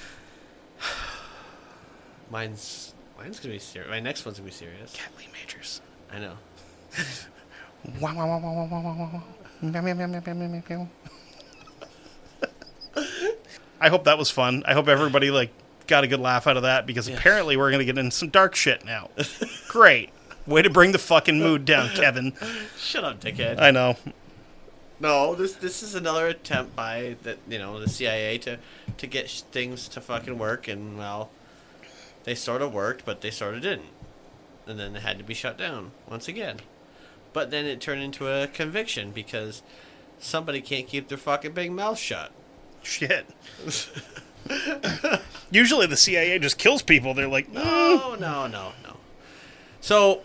mine's mine's gonna be serious. My next one's gonna be serious. Cat Lee Majors. I know. Wow, wow, wow, wow, wow, wow, wow, wow. Meow, meow, meow, meow, meow, meow, meow. I hope that was fun. I hope everybody, like, got a good laugh out of that because Yeah. apparently we're going to get into some dark shit now. Great. Way to bring the fucking mood down, Kevin. Shut up, dickhead. I know. No, this this is another attempt by the you know the C I A to to get sh- things to fucking work, and well, they sort of worked, but they sort of didn't, and then it had to be shut down once again. But then it turned into a conviction because somebody can't keep their fucking big mouth shut. Shit. Usually the C I A just kills people. They're like, mm. No, no, no, no. So,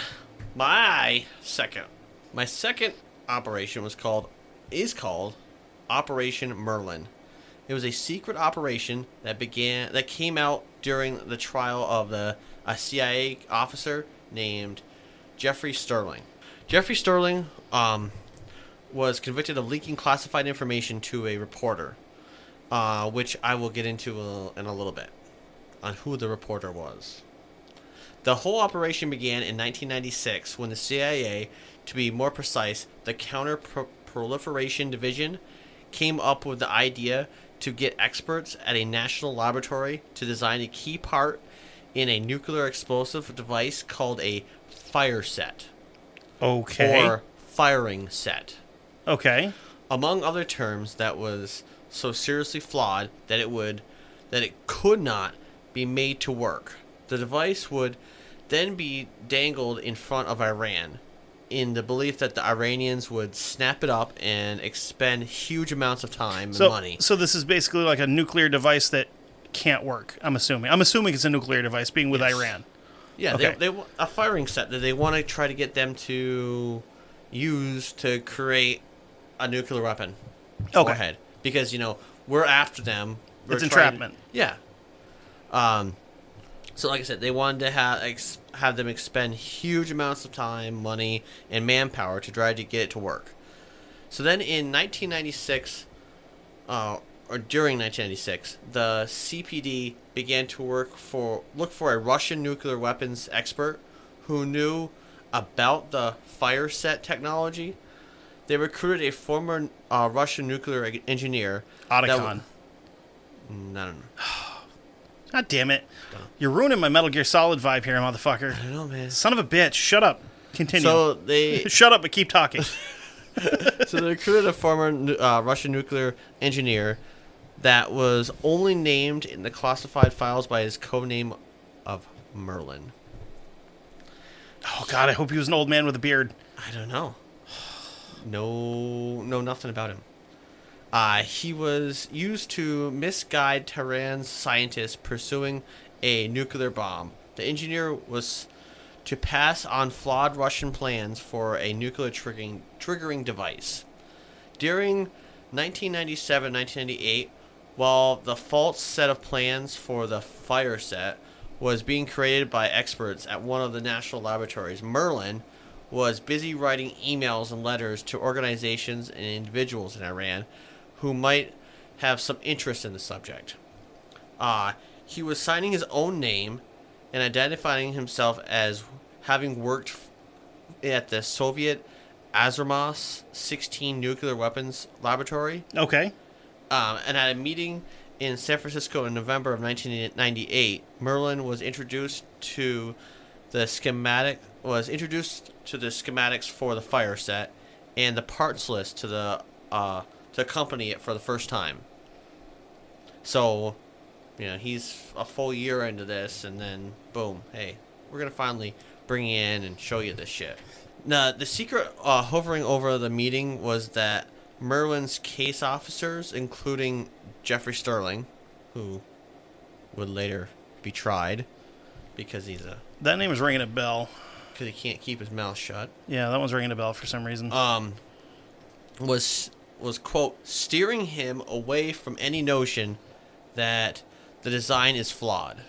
my second, my second operation was called, is called Operation Merlin. It was a secret operation that began, that came out during the trial of the a C I A officer named Jeffrey Sterling. Jeffrey Sterling um, was convicted of leaking classified information to a reporter, uh, which I will get into a, in a little bit, on who the reporter was. The whole operation began in nineteen ninety-six when the C I A, to be more precise, the Counter-Proliferation Division, came up with the idea to get experts at a national laboratory to design a key part in a nuclear explosive device called a fire set. Okay. Or firing set. Okay. Among other terms that was so seriously flawed that it would that it could not be made to work. The device would then be dangled in front of Iran in the belief that the Iranians would snap it up and expend huge amounts of time So, and money. so this is basically like a nuclear device that can't work, I'm assuming. I'm assuming it's a nuclear device being with Yes. Iran. Yeah, Okay. they, they a firing set that they want to try to get them to use to create a nuclear weapon. Okay. Go ahead, because you know we're after them. We're It's trying- entrapment. Yeah. Um. So, like I said, they wanted to have ex- have them expend huge amounts of time, money, and manpower to try to get it to work. So then, in nineteen ninety-six, uh, or during nineteen ninety-six, the C P D began to work for look for a Russian nuclear weapons expert who knew about the fire set technology. They recruited a former uh, Russian nuclear e- engineer. that Otacon. w- No, no, no. God damn it. You're ruining my Metal Gear Solid vibe here, motherfucker. I don't know, man. Son of a bitch. Shut up. Continue. So they Shut up, but keep talking. so they recruited a former nu- uh, Russian nuclear engineer that was only named in the classified files by his codename of Merlin. Oh, God, I hope he was an old man with a beard. I don't know. No, no, nothing about him. Uh, he was used to misguide Tehran's scientists pursuing a nuclear bomb. The engineer was to pass on flawed Russian plans for a nuclear triggering, triggering device. During nineteen ninety-seven nineteen ninety-eight, while the false set of plans for the fire set was being created by experts at one of the national laboratories, Merlin was busy writing emails and letters to organizations and individuals in Iran who might have some interest in the subject. Uh, he was signing his own name and identifying himself as having worked f- at the Soviet Azramos sixteen nuclear weapons laboratory. Okay. Um, and at a meeting in San Francisco in November of nineteen ninety-eight, Merlin was introduced to the schematic was introduced to the schematics for the fire set and the parts list to the uh, to accompany it for the first time. So, you know, he's a full year into this, and then boom, hey, we're gonna finally bring you in and show you this shit. Now, the secret uh, hovering over the meeting was that Merlin's case officers, including Jeffrey Sterling, who would later be tried because he's a That name is ringing a bell. because he can't keep his mouth shut. Yeah, that one's ringing a bell for some reason. Um, was was quote steering him away from any notion that the design is flawed.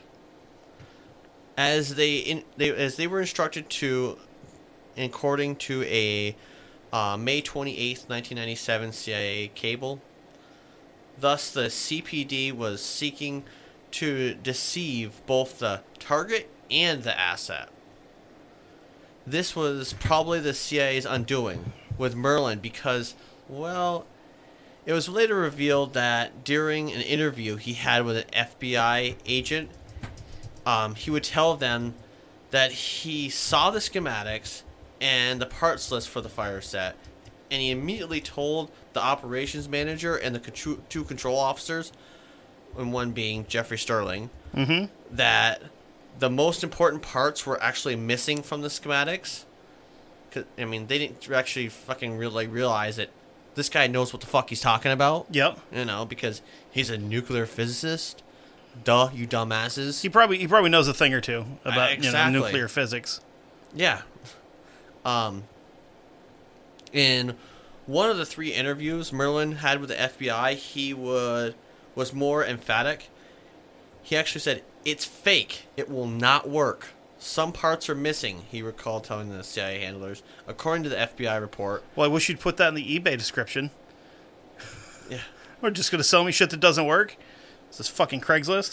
As they in, they as they were instructed to, according to a uh, May twenty-eighth, nineteen ninety-seven C I A cable. Thus, the C P D was seeking to deceive both the target and the asset. This was probably the C I A's undoing with Merlin because, well, it was later revealed that during an interview he had with an F B I agent, um, he would tell them that he saw the schematics and the parts list for the fire set, and he immediately told the operations manager and the contr- two control officers, and one being Jeffrey Sterling, mm-hmm. that the most important parts were actually missing from the schematics. 'Cause, I mean, they didn't actually fucking really realize that this guy knows what the fuck he's talking about. Yep. You know, because he's a nuclear physicist. Duh, you dumbasses. He probably he probably knows a thing or two about Uh, you know, exactly. nuclear physics. Yeah. Um. In one of the three interviews Merlin had with the F B I, he would was more emphatic. He actually said, "It's fake. It will not work. Some parts are missing," he recalled telling the C I A handlers, according to the F B I report. Well, I wish you'd put that in the eBay description. Yeah. We're just gonna sell me shit that doesn't work. Is this fucking Craigslist?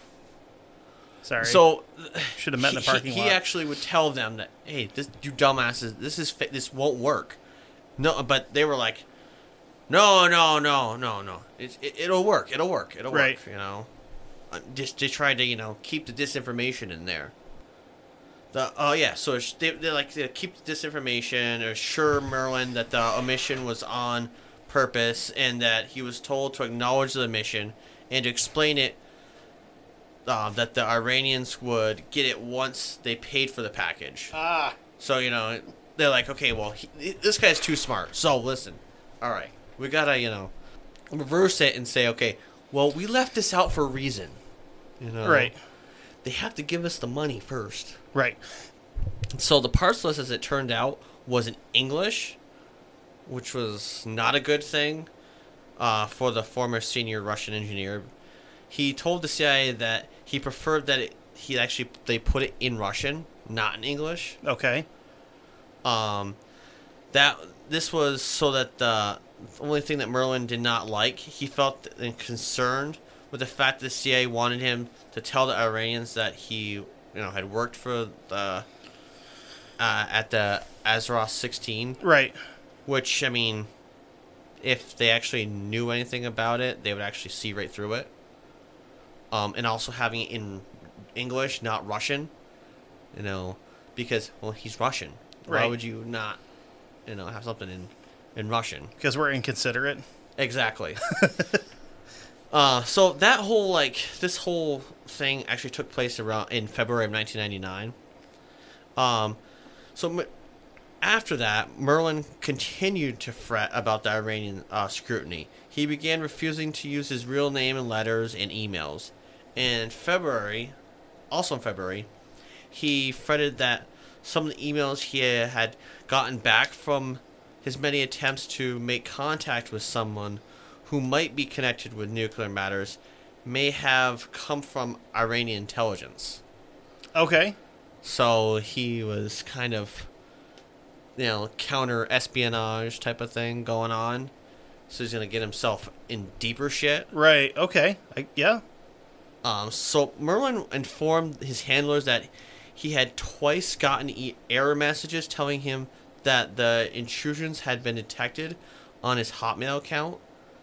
Sorry. So should have met in the he- parking he, lot. He actually would tell them that, "Hey, this you dumbasses, this is fa- this won't work." No, but they were like, "No, no, no, no, no. It's, it, it'll work. It'll work. It'll Right. work." You know, Uh, just they tried to you know keep the disinformation in there. The oh yeah, so it's- they they like to keep the disinformation, assure Merlin that the omission was on purpose and that he was told to acknowledge the omission and to explain it. Uh, that the Iranians would get it once they paid for the package. ah. So, you know, they're like, okay, well, he, this guy's too smart. So, listen, all right, we gotta, you know, reverse it and say, okay, well, we left this out for a reason. You know, Right. They have to give us the money first. Right. So the parts list, as it turned out, was in English, which was not a good thing uh, for the former senior Russian engineer. He told the C I A that he preferred that it, he actually they put it in Russian, not in English. Okay. Um, that this was so that the only thing that Merlin did not like, he felt and concerned with the fact that the C I A wanted him to tell the Iranians that he, you know, had worked for the uh, at the Azros sixteen. Right. Which, I mean, if they actually knew anything about it, they would actually see right through it. Um, and also having it in English, not Russian, you know, because, well, he's Russian. Why Right. would you not, you know, have something in, in Russian? Because we're inconsiderate. Exactly. uh, so that whole, like, this whole thing actually took place around in February of nineteen ninety-nine. Um, so after that, Merlin continued to fret about the Iranian uh, scrutiny. He began refusing to use his real name in letters and emails. In February, also in February, he fretted that some of the emails he had gotten back from his many attempts to make contact with someone who might be connected with nuclear matters may have come from Iranian intelligence. Okay. So he was kind of, you know, counter-espionage type of thing going on. So he's going to get himself in deeper shit. Right. Okay. I, yeah. Um, so Merlin informed his handlers that he had twice gotten e- error messages telling him that the intrusions had been detected on his Hotmail account.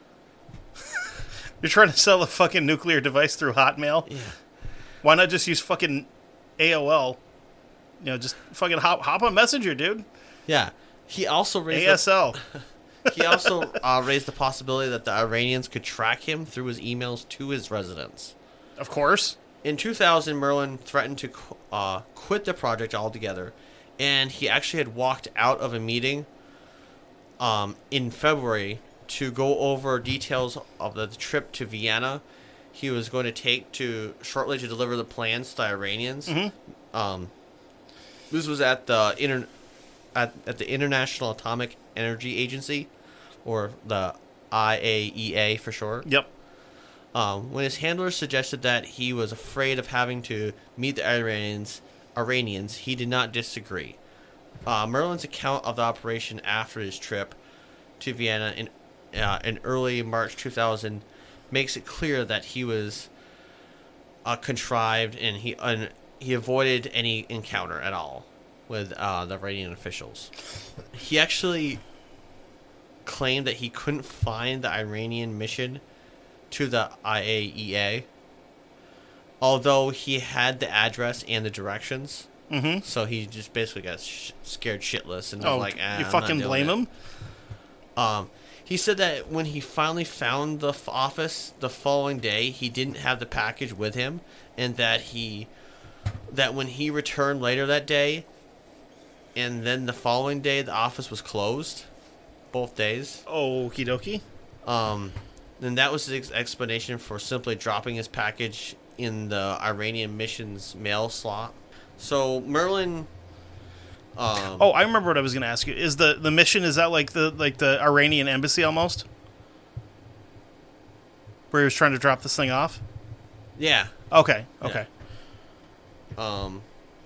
You're trying to sell a fucking nuclear device through Hotmail? Yeah. Why not just use fucking A O L? You know, just fucking hop hop on Messenger, dude. Yeah. He also raised A S L. The, he also uh, raised the possibility that the Iranians could track him through his emails to his residence. Of course. In two thousand, Merlin threatened to uh, quit the project altogether, and he actually had walked out of a meeting um, in February to go over details of the trip to Vienna he was going to take to shortly to deliver the plans to the Iranians. Mm-hmm. Um, this was at the inter- at, at the International Atomic Energy Agency, or the I A E A for short. Yep. Um, when his handlers suggested that he was afraid of having to meet the Iranians, Iranians, he did not disagree. Uh, Merlin's account of the operation after his trip to Vienna in uh, in early March two thousand makes it clear that he was uh, contrived and he un- he avoided any encounter at all with uh, the Iranian officials. He actually claimed that he couldn't find the Iranian mission to the I A E A, although he had the address and the directions. Mm-hmm. So he just basically got sh- scared shitless and was Oh, like, eh, you I'm fucking not doing blame it. him? Um, he said that when he finally found the f- office the following day, he didn't have the package with him, and that he that when he returned later that day, and then the following day the office was closed, both days. Okie dokie. Um, and that was his ex- explanation for simply dropping his package in the Iranian mission's mail slot. So Merlin. Um, Oh, I remember what I was going to ask you. Is the, the mission, is that like the like the Iranian embassy almost? Where he was trying to drop this thing off? yeah. Okay, okay. Um.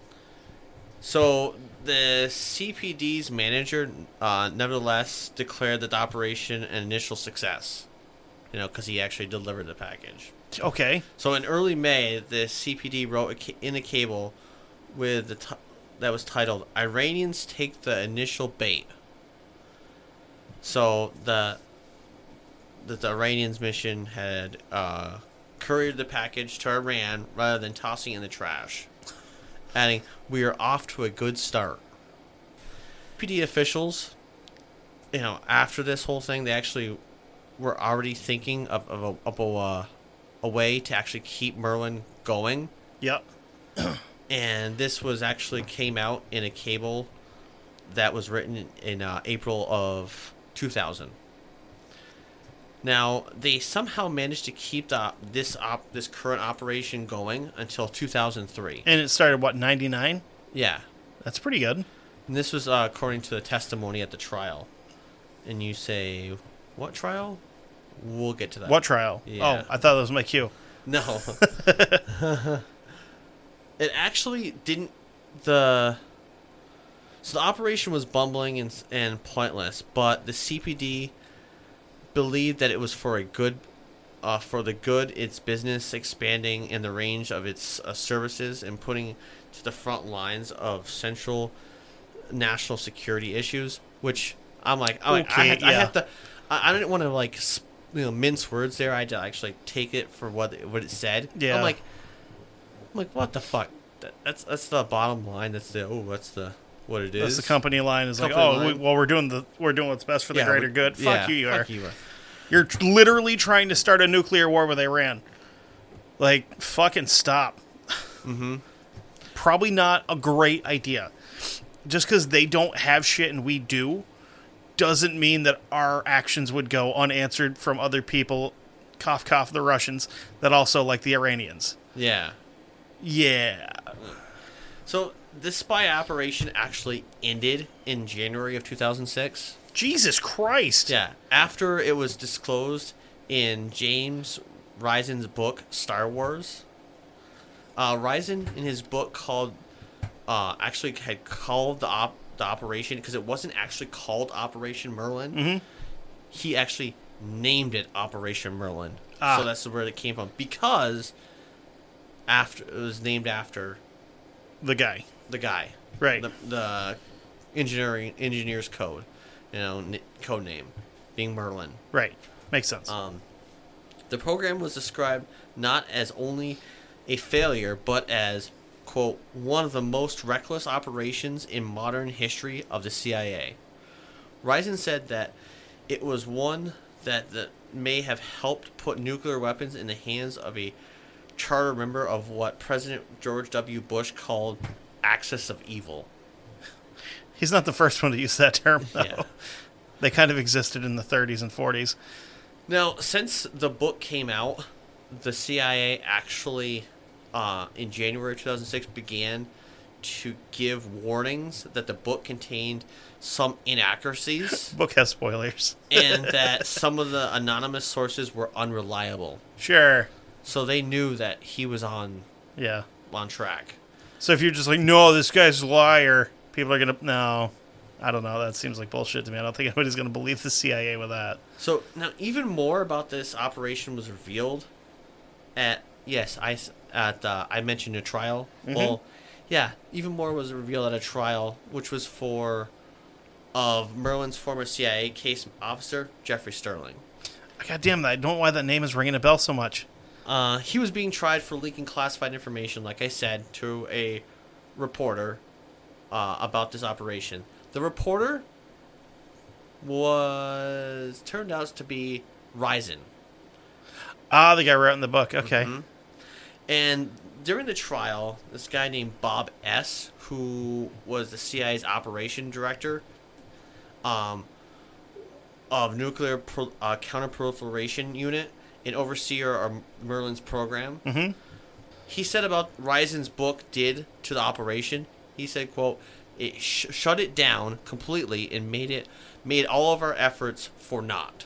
So the C P D's manager, uh, nevertheless, declared that the operation an initial success. You know, because he actually delivered the package. Okay. So in early May, the C P D wrote a ca- in a cable with the t- that was titled "Iranians Take the Initial Bait." So the the, the Iranians mission had uh, couriered the package to Iran rather than tossing it in the trash, adding, "We are off to a good start." C P D officials, you know, after this whole thing, they actually were already thinking of of a, of a, uh, a way to actually keep Merlin going. Yep. And this was actually came out in a cable that was written in, in uh, April of two thousand. Now, they somehow managed to keep the, this op, this current operation going until two thousand three. And it started, what, ninety-nine? Yeah. That's pretty good. And this was uh, according to the testimony at the trial. And you say, what trial? We'll get to that. What trial? Yeah. Oh, I thought that was my cue. No. It actually didn't. The so the operation was bumbling and and pointless, but the C P D believed that it was for a good, uh, for the good its business expanding and the range of its uh, services and putting to the front lines of central national security issues. Which I'm like, I'm like I, Okay, had, I yeah. have to. I, I didn't want to like sp- you know mince words there. I had to actually take it for what it, what it said. Yeah. I'm like. I'm like, what the fuck? That, that's that's the bottom line. That's the oh, that's the what it is. That's the company line. Is like, Company oh, we, line. well, we're doing the we're doing what's best for the Yeah, greater we- good. Fuck yeah, you, you are. fuck you are. You're t- literally trying to start a nuclear war with Iran. Like, fucking stop. Mm-hmm. Probably not a great idea. Just because they don't have shit and we do, doesn't mean that our actions would go unanswered from other people. Cough, cough, the Russians that also like the Iranians. Yeah. Yeah. So this spy operation actually ended in January of two thousand six. Jesus Christ. Yeah. After it was disclosed in James Risen's book Star Wars. Uh, Risen in his book called uh, actually had called the op the operation because it wasn't actually called Operation Merlin. Mm-hmm. He actually named it Operation Merlin. Ah. So that's where it came from because after it was named after The guy. the guy, Right. the, the engineering engineer's code, you know, n- code name, being Merlin. Right. Makes sense. Um, the program was described not as only a failure, but as, quote, one of the most reckless operations in modern history of the C I A. Risen said that it was one that the, may have helped put nuclear weapons in the hands of a charter member of what President George W. Bush called axis of evil. He's not the first one to use that term, though. Yeah. They kind of existed in the thirties and forties. Now, since the book came out, the C I A actually, uh, in January two thousand six, began to give warnings that the book contained some inaccuracies Book has spoilers. and that some of the anonymous sources were unreliable. Sure. So they knew that he was on Yeah. on track. So if you're just like, no, this guy's a liar, people are going to... No. I don't know. That seems like bullshit to me. I don't think anybody's going to believe the C I A with that. So now, even more about this operation was revealed at yes, I at uh, I mentioned a trial. Mm-hmm. Well, yeah, even more was revealed at a trial, which was for of Merlin's former C I A case officer Jeffrey Sterling. God damn that! I don't know why that name is ringing a bell so much. Uh, he was being tried for leaking classified information, like I said, to a reporter uh, about this operation. The reporter was turned out to be Risen. Ah, the guy wrote in the book. Okay. Mm-hmm. And during the trial, this guy named Bob S., who was the C I A's operation director um, of Nuclear Pro- uh, Counterproliferation Unit and overseer of Merlin's program, Mm-hmm. he said about Risen's book did to the operation. He said, quote, it sh- shut it down completely and made it made all of our efforts for naught.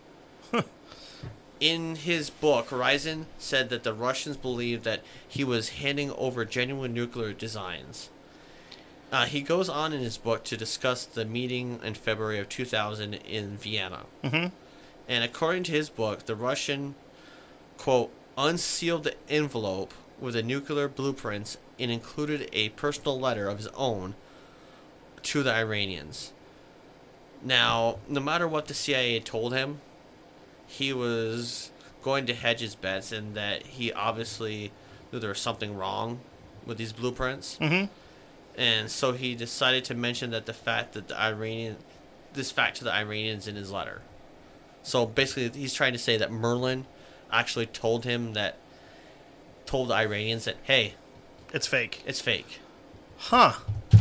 In his book, Risen said that the Russians believed that he was handing over genuine nuclear designs. Uh, he goes on in his book to discuss the meeting in February of two thousand in Vienna. Mm-hmm. And according to his book, the Russian, quote, unsealed the envelope with the nuclear blueprints and included a personal letter of his own to the Iranians. Now, no matter what the C I A told him, he was going to hedge his bets and that he obviously knew there was something wrong with these blueprints. Mm-hmm. And so he decided to mention that the fact that the Iranian, this fact to the Iranians in his letter. So basically, he's trying to say that Merlin actually told him that, told the Iranians that, hey, It's fake. it's fake. Huh.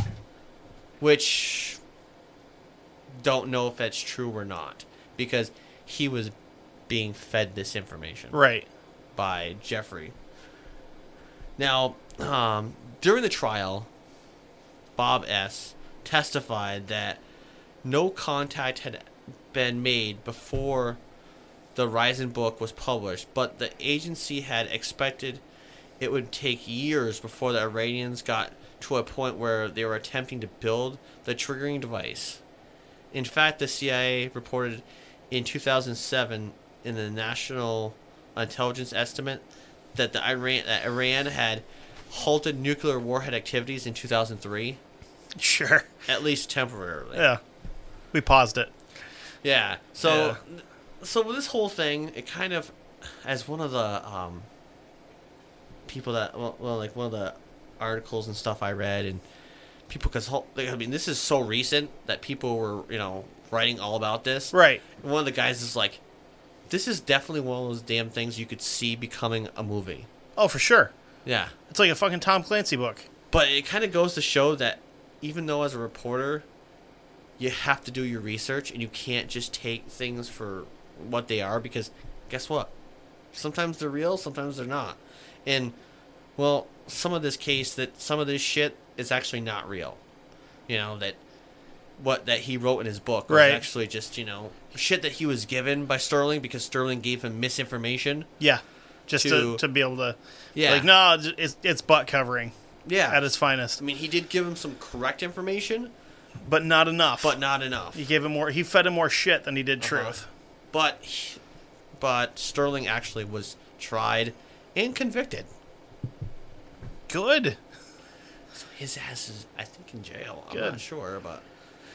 Which, don't know if that's true or not. Because he was being fed this information. Right. By Jeffrey. Now, um, during the trial, Bob S. testified that no contact had been made before the Risen book was published, but the agency had expected it would take years before the Iranians got to a point where they were attempting to build the triggering device. In fact, the C I A reported in two thousand seven in the National Intelligence Estimate that the Iran that Iran had halted nuclear warhead activities in two thousand three, Sure. at least temporarily. Yeah. We paused it. Yeah. So, Yeah. so with this whole thing, it kind of, as one of the um, people that, well, well, like one of the articles and stuff I read, and people, because I mean, this is so recent that people were, you know, writing all about this. Right. And one of the guys is like, this is definitely one of those damn things you could see becoming a movie. Oh, for sure. Yeah. It's like a fucking Tom Clancy book. But it kind of goes to show that even though as a reporter, you have to do your research and you can't just take things for what they are, because guess what? Sometimes they're real, sometimes they're not. And, well, some of this case, that some of this shit is actually not real. You know, that what that he wrote in his book was Right. actually just, you know, shit that he was given by Sterling because Sterling gave him misinformation. Yeah. Just to, To- to be able to... Yeah. Like, no, it's, it's butt covering Yeah. at its finest. I mean, he did give him some correct information, But not enough. but not enough. He gave him more... He fed him more shit than he did Uh-huh. truth. But he- but Sterling actually was tried and convicted. Good. So his ass is, I think, in jail. I'm Good. not sure, but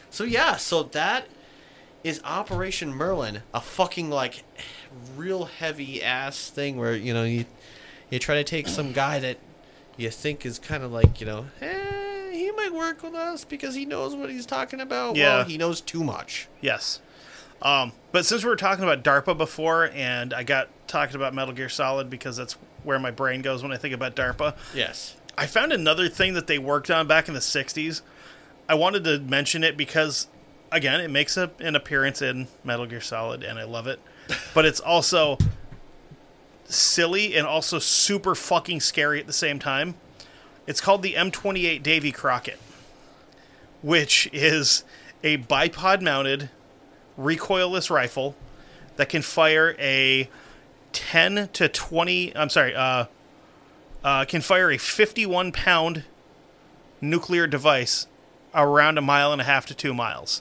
So yeah, so that is Operation Merlin, a fucking like real heavy ass thing where you know you you try to take some guy that you think is kind of like you know, eh, he might work with us because he knows what he's talking about. Yeah. Well, he knows too much. Yes. Um, but since we were talking about DARPA before, and I got talking about Metal Gear Solid because that's where my brain goes when I think about DARPA. Yes. I found another thing that they worked on back in the sixties. I wanted to mention it because, again, it makes a, an appearance in Metal Gear Solid, and I love it. But it's also silly and also super fucking scary at the same time. It's called the M twenty-eight Davy Crockett, which is a bipod-mounted, recoilless rifle that can fire a ten to twenty... I'm sorry, uh... Uh, can fire a fifty-one pound nuclear device around a mile and a half to two miles.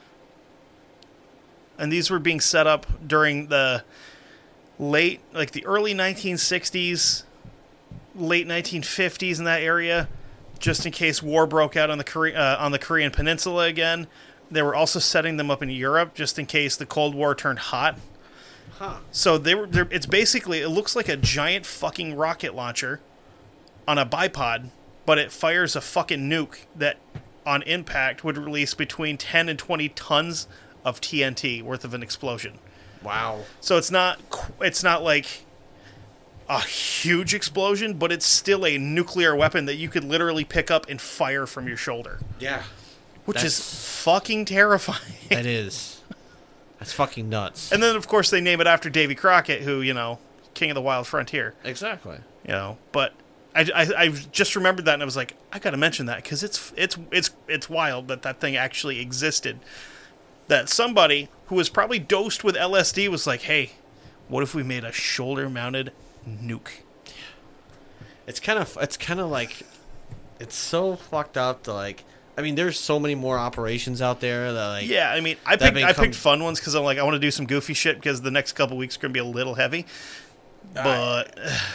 And these were being set up during the late, like the early nineteen sixties, late nineteen fifties in that area, just in case war broke out on the Kore- uh, on the Korean Peninsula again. They were also setting them up in Europe just in case the Cold War turned hot. Huh. So they were. It's basically it looks like a giant fucking rocket launcher on a bipod, but it fires a fucking nuke that, on impact, would release between ten and twenty tons of T N T worth of an explosion. Wow. So it's not. It's not like a huge explosion, but it's still a nuclear weapon that you could literally pick up and fire from your shoulder, Yeah. which That's- is fucking terrifying. That is. That's fucking nuts. And then, of course, they name it after Davy Crockett, who, you know, king of the wild frontier. Exactly. You know, but I, I, I just remembered that, and I was like, I got to mention that because it's it's it's it's wild that that thing actually existed. That somebody who was probably dosed with L S D was like, hey, what if we made a shoulder-mounted nuke? It's kind of it's kind of like it's so fucked up to like. I mean, there's so many more operations out there that like. Yeah, I mean, I that picked I become- picked fun ones because I'm like, I want to do some goofy shit because the next couple weeks are gonna be a little heavy. But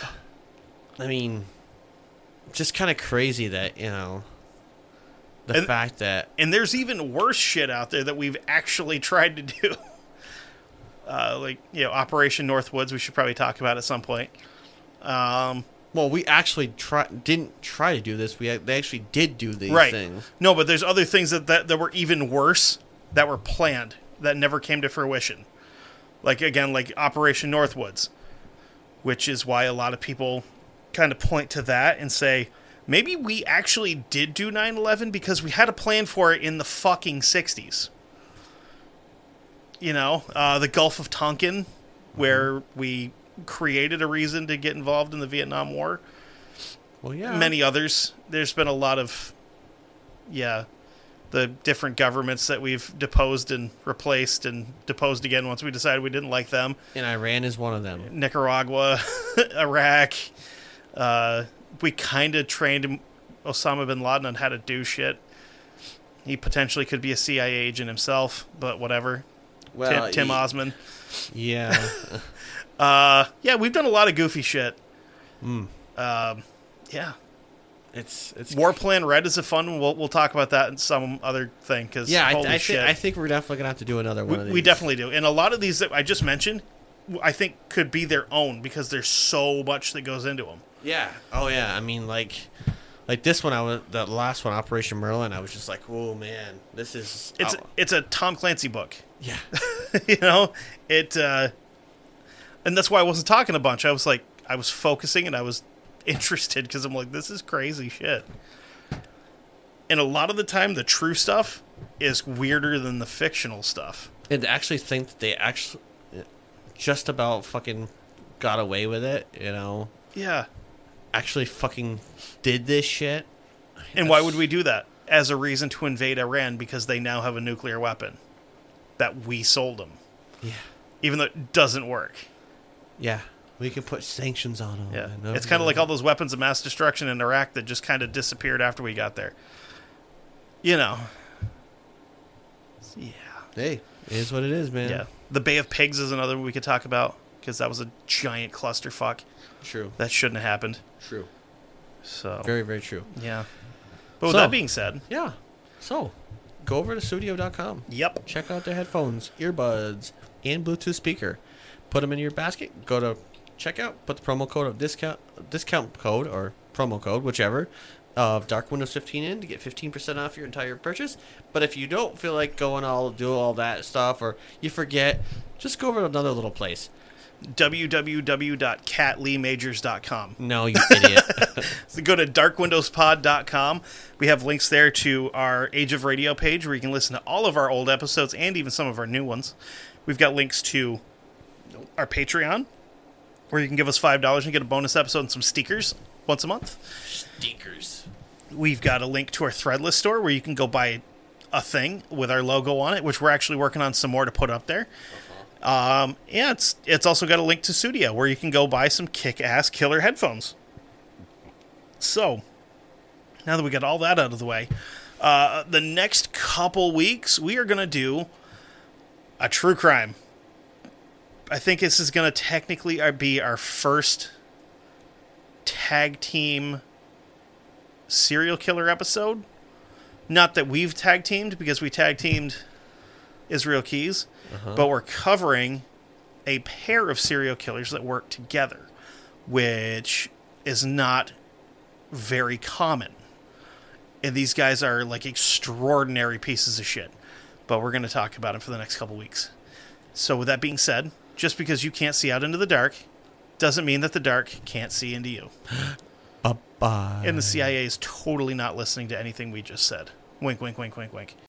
I mean, just kind of crazy that you know. The And- fact that and there's even worse shit out there that we've actually tried to do. Uh, like, you know, Operation Northwoods, we should probably talk about at some point. Um, well, we actually try didn't try to do this. We they actually did do these right. things. No, but there's other things that, that, that were even worse that were planned that never came to fruition. Like, again, like Operation Northwoods, which is why a lot of people kind of point to that and say, maybe we actually did do nine eleven because we had a plan for it in the fucking sixties. You know, uh, the Gulf of Tonkin, where mm-hmm. we created a reason to get involved in the Vietnam War. Well, yeah. Many others. There's been a lot of, yeah, the different governments that we've deposed and replaced and deposed again once we decided we didn't like them. And Iran is one of them. Nicaragua, Iraq. Uh, we kind of trained Osama bin Laden on how to do shit. He potentially could be a C I A agent himself, but whatever. Well, Tim, Tim he, Osman. Yeah. uh, yeah, we've done a lot of goofy shit. Mm. Um, yeah. It's it's War Plan Red is a fun one. We'll, we'll talk about that in some other thing. Cause yeah, I, holy I, shit. think, I think we're definitely going to have to do another one we, of these. we definitely do. And a lot of these that I just mentioned, I think could be their own because there's so much that goes into them. Yeah. Oh, yeah. I mean, like... Like this one, I was the last one, Operation Merlin. I was just like, "Oh man, this is." It's oh. it's a Tom Clancy book. Yeah, you know it, uh, and that's why I wasn't talking a bunch. I was like, I was focusing and I was interested because I'm like, this is crazy shit. And a lot of the time, the true stuff is weirder than the fictional stuff. And to actually think that they actually just about fucking got away with it, you know? Yeah. Actually fucking did this shit. And why would we do that? As a reason to invade Iran because they now have a nuclear weapon that we sold them. Yeah. Even though it doesn't work. Yeah. We can put sanctions on them. Yeah. No, it's kind of no. like all those weapons of mass destruction in Iraq that just kind of disappeared after we got there. You know. Yeah. Hey, it is what it is, man. Yeah. The Bay of Pigs is another one we could talk about because that was a giant clusterfuck. True. That shouldn't have happened. True. So Very, very true. yeah. But with So- that being said, Yeah. So, go over to studio dot com. Yep. Check out their headphones, earbuds, and Bluetooth speaker. Put them in your basket. Go to checkout. Put the promo code of discount, discount code or promo code, whichever, of Dark Windows fifteen in to get fifteen percent off your entire purchase. But if you don't feel like going all do all that stuff, or you forget, just go over to another little place. w w w dot cat lee majors dot com. No, you idiot. So go to dark windows pod dot com. We have links there to our Age of Radio page where you can listen to all of our old episodes and even some of our new ones. We've got links to our Patreon where you can give us five dollars and get a bonus episode and some stickers once a month. Stickers. We've got a link to our Threadless store where you can go buy a thing with our logo on it, which we're actually working on some more to put up there. Um, yeah, it's it's also got a link to Sudio where you can go buy some kick-ass killer headphones. So, now that we got all that out of the way, uh, the next couple weeks we are going to do a true crime. I think this is going to technically be our first tag team serial killer episode. Not that we've tag teamed, because we tag teamed Israel Keys. Uh-huh. But we're covering a pair of serial killers that work together, which is not very common. And these guys are like extraordinary pieces of shit. But we're going to talk about them for the next couple weeks. So with that being said, just because you can't see out into the dark doesn't mean that the dark can't see into you. Bye-bye. And the C I A is totally not listening to anything we just said. Wink, wink, wink, wink, wink.